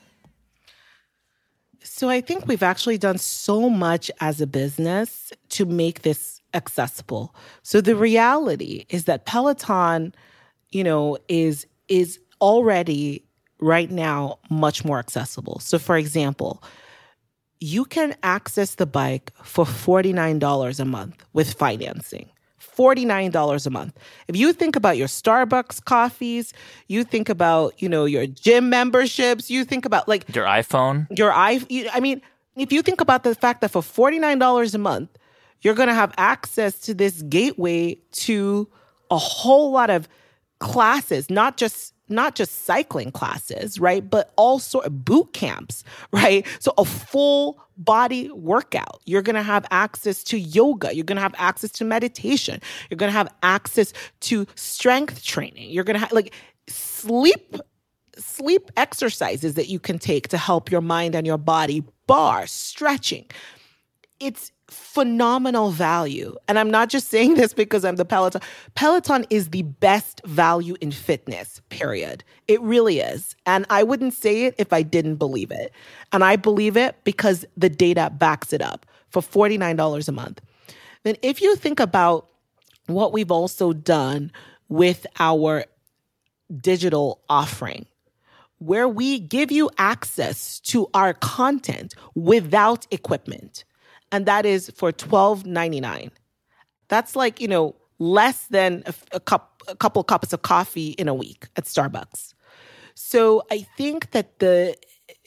So I think we've actually done so much as a business to make this accessible. So the reality is that Peloton, you know, is is already right now much more accessible. So for example, you can access the bike for forty-nine dollars a month with financing. forty-nine dollars a month. If you think about your Starbucks coffees, you think about, you know, your gym memberships, you think about like your iPhone, your i. I mean, if you think about the fact that for forty-nine dollars a month, you're going to have access to this gateway to a whole lot of classes, not just not just cycling classes, right? But all sort of boot camps, right? So a full body workout. You're going to have access to yoga. You're going to have access to meditation. You're going to have access to strength training. You're going to have like sleep, sleep exercises that you can take to help your mind and your body, bar, stretching. It's phenomenal value. And I'm not just saying this because I'm the Peloton. Peloton is the best value in fitness, period. It really is. And I wouldn't say it if I didn't believe it. And I believe it because the data backs it up for forty-nine dollars a month. Then if you think about what we've also done with our digital offering, where we give you access to our content without equipment, and that is for twelve ninety-nine. That's like, you know, less than a, a cup, a couple cups of coffee in a week at Starbucks. So I think that the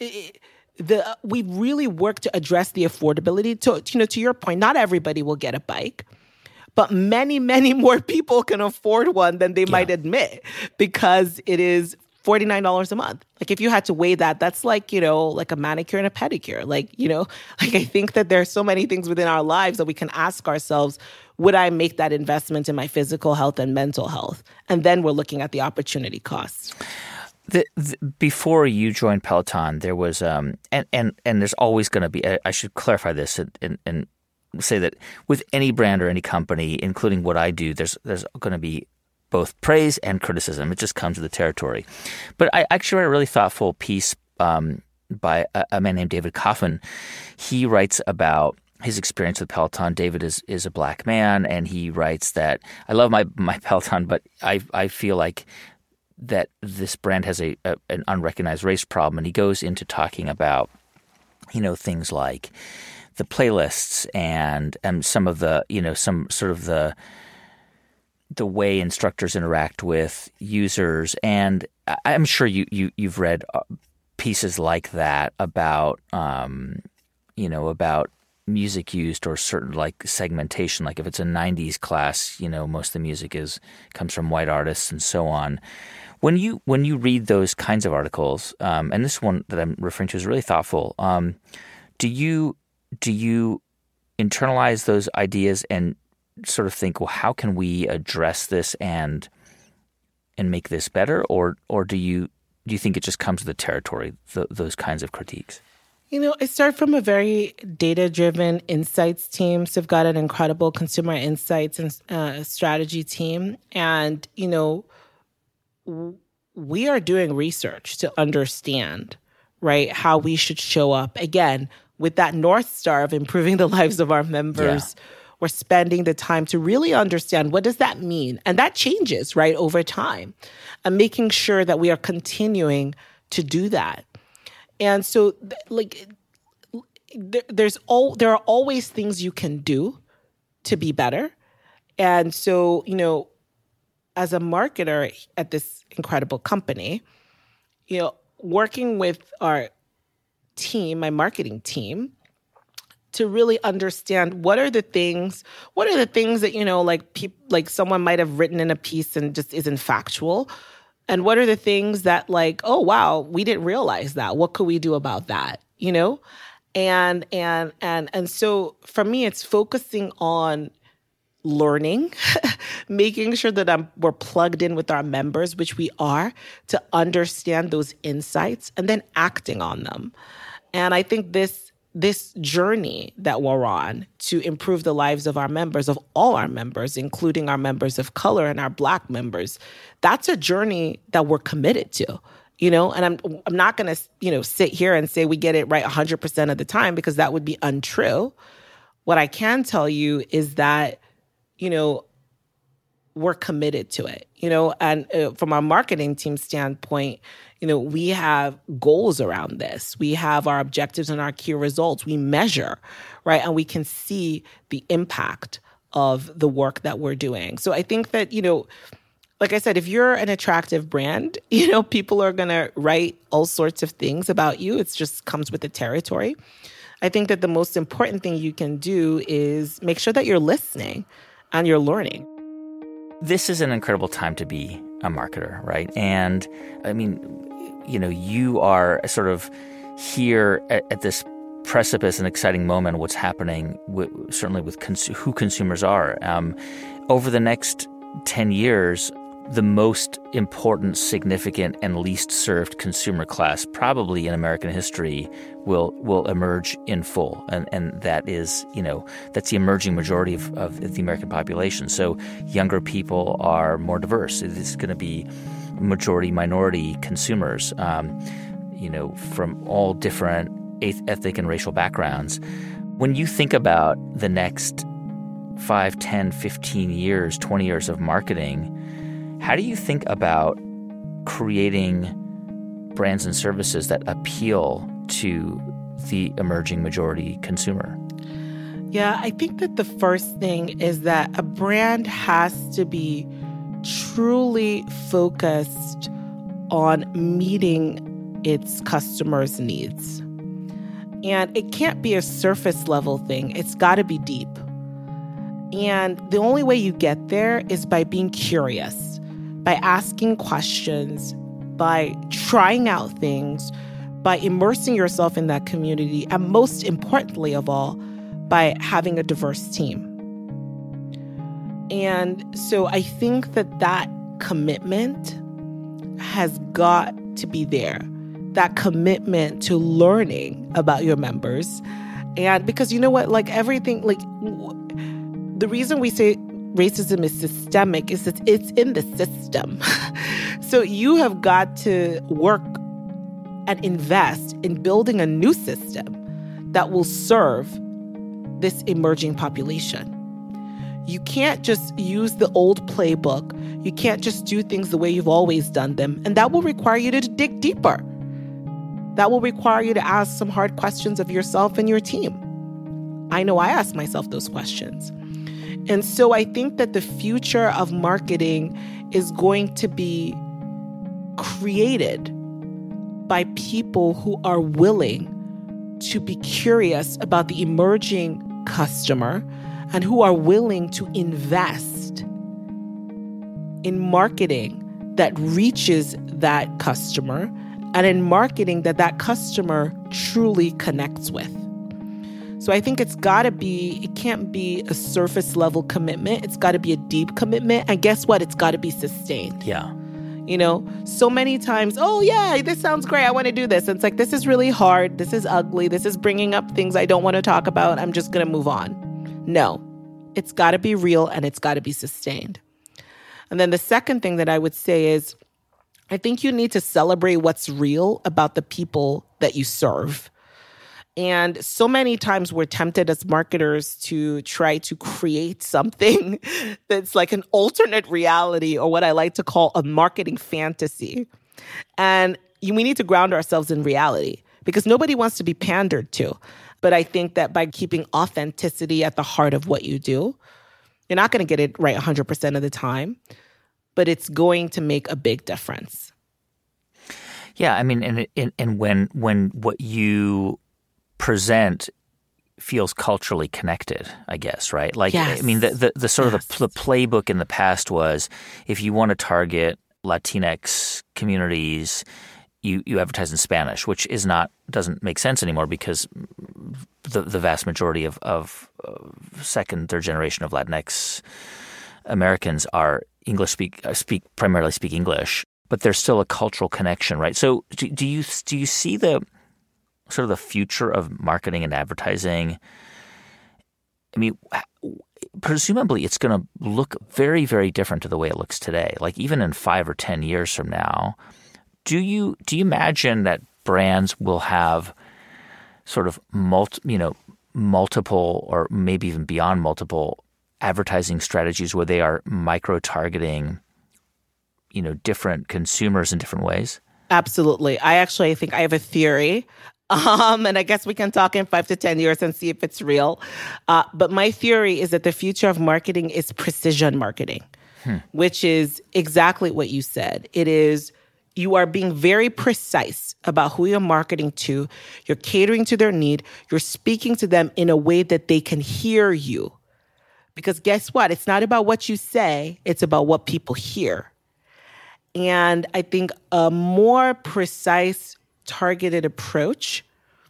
the we really work to address the affordability. To you know, to your point, not everybody will get a bike, but many, many more people can afford one than they yeah. might admit, because it is forty-nine dollars a month. Like if you had to weigh that, that's like, you know, like a manicure and a pedicure. Like, you know, like I think that there are so many things within our lives that we can ask ourselves, would I make that investment in my physical health and mental health? And then we're looking at the opportunity costs. The, the, before you joined Peloton, there was, um, and, and, and there's always going to be, I, I should clarify this and, and, and say that with any brand or any company, including what I do, there's there's going to be both praise and criticism. It just comes with the territory. But I actually read a really thoughtful piece um, by a, a man named David Coffin. He writes about his experience with Peloton. David is is a black man, and he writes that, I love my, my Peloton, but I I feel like that this brand has a, a an unrecognized race problem. And he goes into talking about, you know, things like the playlists and and some of the, you know, some sort of the the way instructors interact with users. And I'm sure you, you you've read pieces like that about um, you know, about music used or certain like segmentation. Like if it's a nineties class, you know, most of the music is comes from white artists and so on. When you when you read those kinds of articles, um, and this one that I'm referring to is really thoughtful. Um, do you do you internalize those ideas and sort of think, well, how can we address this and and make this better, or or do you do you think it just comes with the territory, th- those kinds of critiques? You know, I start from a very data-driven insights team. So I've got an incredible consumer insights and uh, strategy team, and you know, we are doing research to understand, right, how we should show up. Again, with that North Star of improving the lives of our members, yeah. We're spending the time to really understand what does that mean? And that changes, right, over time. And making sure that we are continuing to do that. And so, like, there, there's all, there are always things you can do to be better. And so, you know, as a marketer at this incredible company, you know, working with our team, my marketing team, to really understand what are the things, what are the things that, you know, like peop, like someone might have written in a piece and just isn't factual, and what are the things that like, oh wow, we didn't realize that. What could we do about that? You know, and and and and so for me, it's focusing on learning, making sure that I'm, we're plugged in with our members, which we are, to understand those insights and then acting on them. And I think this this journey that we're on to improve the lives of our members, of all our members, including our members of color and our Black members, that's a journey that we're committed to. You know, and I'm I'm not going to, you know, sit here and say we get it right one hundred percent of the time, because that would be untrue. What I can tell you is that, you know, we're committed to it, you know, and uh, from our marketing team standpoint, you know, we have goals around this. We have our objectives and our key results. We measure, right? And we can see the impact of the work that we're doing. So I think that, you know, like I said, if you're an attractive brand, you know, people are going to write all sorts of things about you. It just comes with the territory. I think that the most important thing you can do is make sure that you're listening and you're learning. This is an incredible time to be a marketer, right? And I mean, you know, you are sort of here at, at this precipice, an exciting moment, what's happening, with, certainly with cons- who consumers are. Um, over the next ten years, the most important, significant, and least served consumer class probably in American history will will emerge in full. And and that is, you know, that's the emerging majority of, of the American population. So younger people are more diverse. It's going to be majority minority consumers, um, you know, from all different ethnic and racial backgrounds. When you think about the next five, ten, fifteen years, twenty years of marketing, how do you think about creating brands and services that appeal to the emerging majority consumer? Yeah, I think that the first thing is that a brand has to be truly focused on meeting its customers' needs. And it can't be a surface level thing. It's got to be deep. And the only way you get there is by being curious, by asking questions, by trying out things, by immersing yourself in that community, and most importantly of all, by having a diverse team. And so I think that that commitment has got to be there, that commitment to learning about your members. And because you know what, like everything, like the reason we say racism is systemic is that it's in the system. So you have got to work and invest in building a new system that will serve this emerging population. You can't just use the old playbook. You can't just do things the way you've always done them. And that will require you to dig deeper. That will require you to ask some hard questions of yourself and your team. I know I ask myself those questions. And so I think that the future of marketing is going to be created by people who are willing to be curious about the emerging customer and who are willing to invest in marketing that reaches that customer and in marketing that that customer truly connects with. So I think it's got to be, it can't be a surface level commitment. It's got to be a deep commitment. And guess what? It's got to be sustained. Yeah. You know, so many times, oh, yeah, this sounds great. I want to do this. And it's like, this is really hard. This is ugly. This is bringing up things I don't want to talk about. I'm just going to move on. No, it's got to be real and it's got to be sustained. And then the second thing that I would say is, I think you need to celebrate what's real about the people that you serve. And so many times we're tempted as marketers to try to create something that's like an alternate reality, or what I like to call a marketing fantasy. And we need to ground ourselves in reality because nobody wants to be pandered to. But I think that by keeping authenticity at the heart of what you do, you're not going to get it right one hundred percent of the time, but it's going to make a big difference. Yeah, I mean, and and, and when when what you present feels culturally connected, I guess, right? Like, yes. I mean, the the, the sort yes. of the, the playbook in the past was, if you want to target Latinx communities, you, you advertise in Spanish, which is not doesn't make sense anymore because the the vast majority of of second, third generation of Latinx Americans are English speak speak primarily speak English, but there's still a cultural connection, right? So, do, do you do you see the sort of the future of marketing and advertising? I mean, presumably it's going to look very, very different to the way it looks today. Like even in five or ten years from now, do you do you imagine that brands will have sort of multi, you know, multiple or maybe even beyond multiple advertising strategies where they are micro-targeting, you know, different consumers in different ways? Absolutely. I actually think I have a theory. Um, and I guess we can talk in five to ten years and see if it's real. Uh, but my theory is that the future of marketing is precision marketing, hmm. which is exactly what you said. It is you are being very precise about who you're marketing to. You're catering to their need. You're speaking to them in a way that they can hear you. Because guess what? It's not about what you say. It's about what people hear. And I think a more precise, targeted approach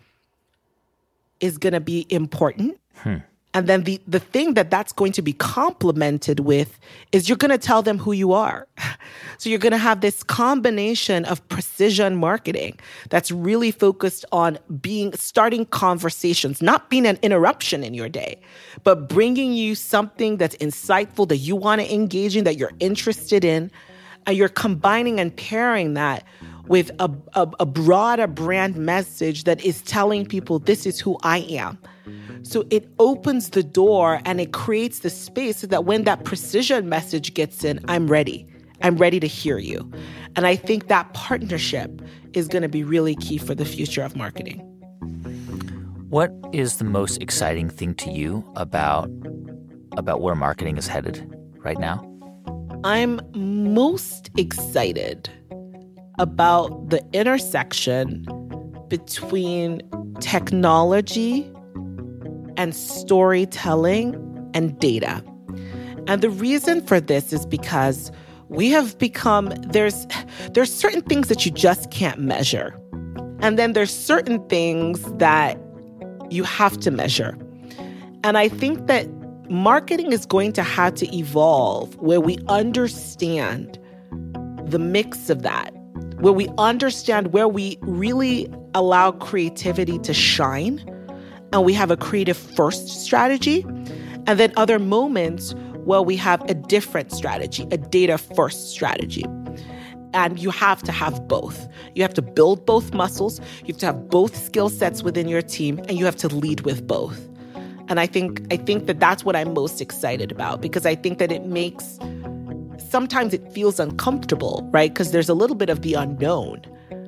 is going to be important. Hmm. And then the, the thing that that's going to be complemented with is you're going to tell them who you are. So you're going to have this combination of precision marketing that's really focused on being starting conversations, not being an interruption in your day, but bringing you something that's insightful, that you want to engage in, that you're interested in. And you're combining and pairing that with a, a, a broader brand message that is telling people, this is who I am. So it opens the door and it creates the space so that when that precision message gets in, I'm ready. I'm ready to hear you. And I think that partnership is going to be really key for the future of marketing. What is the most exciting thing to you about, about where marketing is headed right now? I'm most excited about the intersection between technology and storytelling and data. And the reason for this is because we have become, there's, there's certain things that you just can't measure. And then there's certain things that you have to measure. And I think that marketing is going to have to evolve where we understand the mix of that, where we understand where we really allow creativity to shine, and we have a creative first strategy, and then other moments where we have a different strategy, a data first strategy. And you have to have both. You have to build both muscles, you have to have both skill sets within your team, and you have to lead with both. And I think I think that that's what I'm most excited about, because I think that it makes, sometimes it feels uncomfortable, right? Because there's a little bit of the unknown.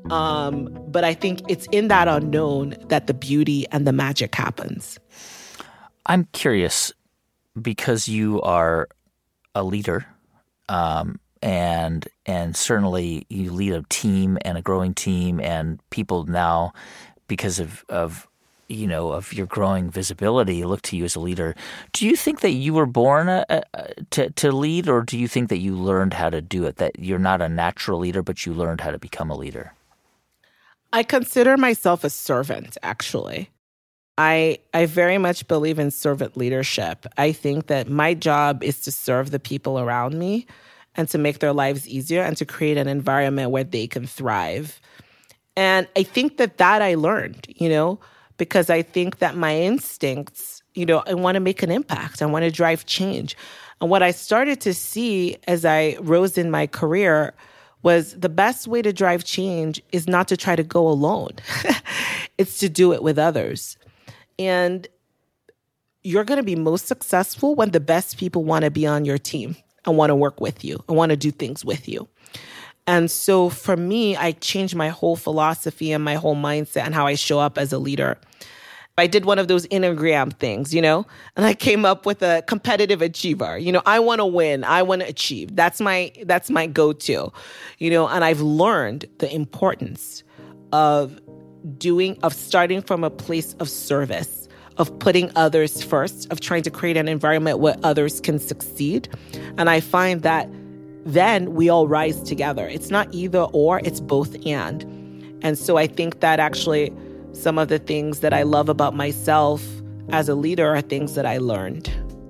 Um, but I think it's in that unknown that the beauty and the magic happens. I'm curious, because you are a leader, um, and and certainly you lead a team and a growing team, and people now, because of, of you know of your growing visibility, look to you as a leader. Do you think that you were born a, a, to to lead, or do you think that you learned how to do it? That you're not a natural leader, but you learned how to become a leader? I consider myself a servant, actually. I I very much believe in servant leadership. I think that my job is to serve the people around me and to make their lives easier and to create an environment where they can thrive. And I think that that I learned, you know, because I think that my instincts, you know, I want to make an impact. I want to drive change. And what I started to see as I rose in my career was the best way to drive change is not to try to go alone. It's to do it with others. And you're going to be most successful when the best people want to be on your team and want to work with you and want to do things with you. And so for me, I changed my whole philosophy and my whole mindset and how I show up as a leader. I did one of those Enneagram things, you know, and I came up with a competitive achiever. You know, I want to win. I want to achieve. That's my that's my go-to, you know, and I've learned the importance of doing, of starting from a place of service, of putting others first, of trying to create an environment where others can succeed. And I find that then we all rise together. It's not either or, it's both and. And so I think that actually some of the things that I love about myself as a leader are things that I learned.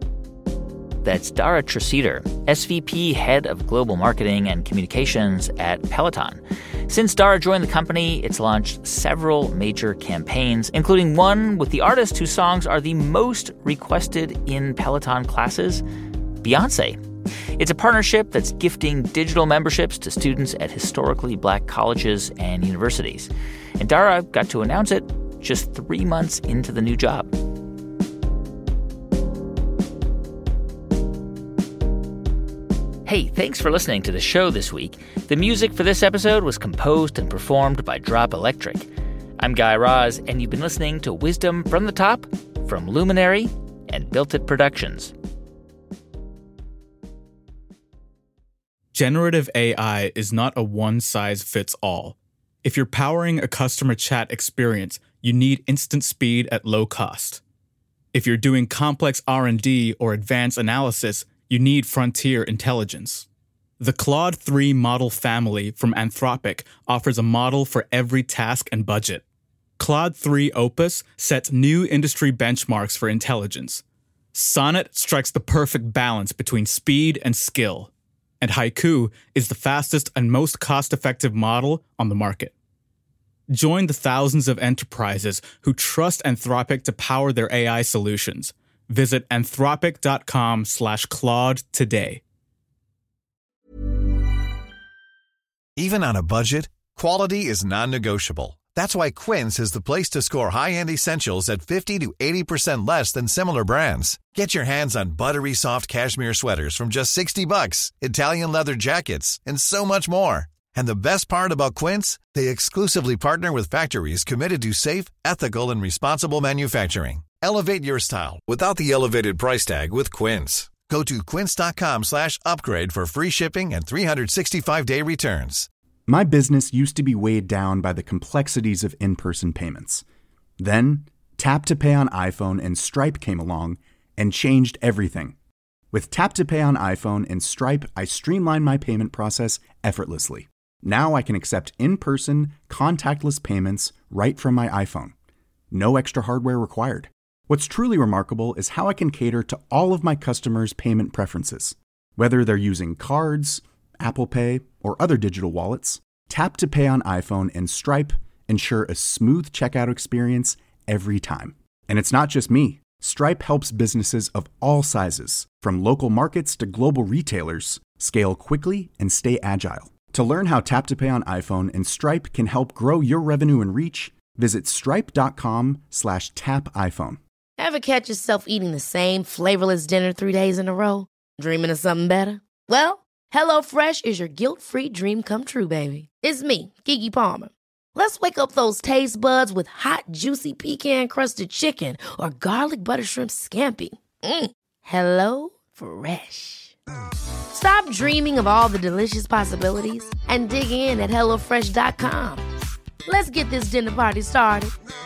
That's Dara Treseder, S V P, Head of Global Marketing and Communications at Peloton. Since Dara joined the company, it's launched several major campaigns, including one with the artist whose songs are the most requested in Peloton classes, Beyoncé. It's a partnership that's gifting digital memberships to students at historically black colleges and universities. And Dara got to announce it just three months into the new job. Hey, thanks for listening to the show this week. The music for this episode was composed and performed by Drop Electric. I'm Guy Raz, and you've been listening to Wisdom from the Top from Luminary and Built It Productions. Generative A I is not a one-size-fits-all. If you're powering a customer chat experience, you need instant speed at low cost. If you're doing complex R and D or advanced analysis, you need frontier intelligence. The Claude three model family from Anthropic offers a model for every task and budget. Claude three Opus sets new industry benchmarks for intelligence. Sonnet strikes the perfect balance between speed and skill. And Haiku is the fastest and most cost-effective model on the market. Join the thousands of enterprises who trust Anthropic to power their A I solutions. Visit anthropic.com slash Claude today. Even on a budget, quality is non-negotiable. That's why Quince is the place to score high-end essentials at fifty to eighty percent less than similar brands. Get your hands on buttery soft cashmere sweaters from just sixty bucks, Italian leather jackets, and so much more. And the best part about Quince, they exclusively partner with factories committed to safe, ethical, and responsible manufacturing. Elevate your style without the elevated price tag with Quince. Go to quince.com slash upgrade for free shipping and three sixty-five day returns. My business used to be weighed down by the complexities of in-person payments. Then, Tap to Pay on iPhone and Stripe came along and changed everything. With Tap to Pay on iPhone and Stripe, I streamlined my payment process effortlessly. Now I can accept in-person, contactless payments right from my iPhone. No extra hardware required. What's truly remarkable is how I can cater to all of my customers' payment preferences. Whether they're using cards, Apple Pay, or other digital wallets, Tap to Pay on iPhone and Stripe ensure a smooth checkout experience every time. And it's not just me. Stripe helps businesses of all sizes, from local markets to global retailers, scale quickly and stay agile. To learn how Tap to Pay on iPhone and Stripe can help grow your revenue and reach, visit stripe.com slash tap iPhone. Ever catch yourself eating the same flavorless dinner three days in a row? Dreaming of something better? Well, HelloFresh is your guilt-free dream come true, baby. It's me, Keke Palmer. Let's wake up those taste buds with hot, juicy pecan-crusted chicken or garlic butter shrimp scampi. Mm. Hello Fresh. Stop dreaming of all the delicious possibilities and dig in at hello fresh dot com. Let's get this dinner party started.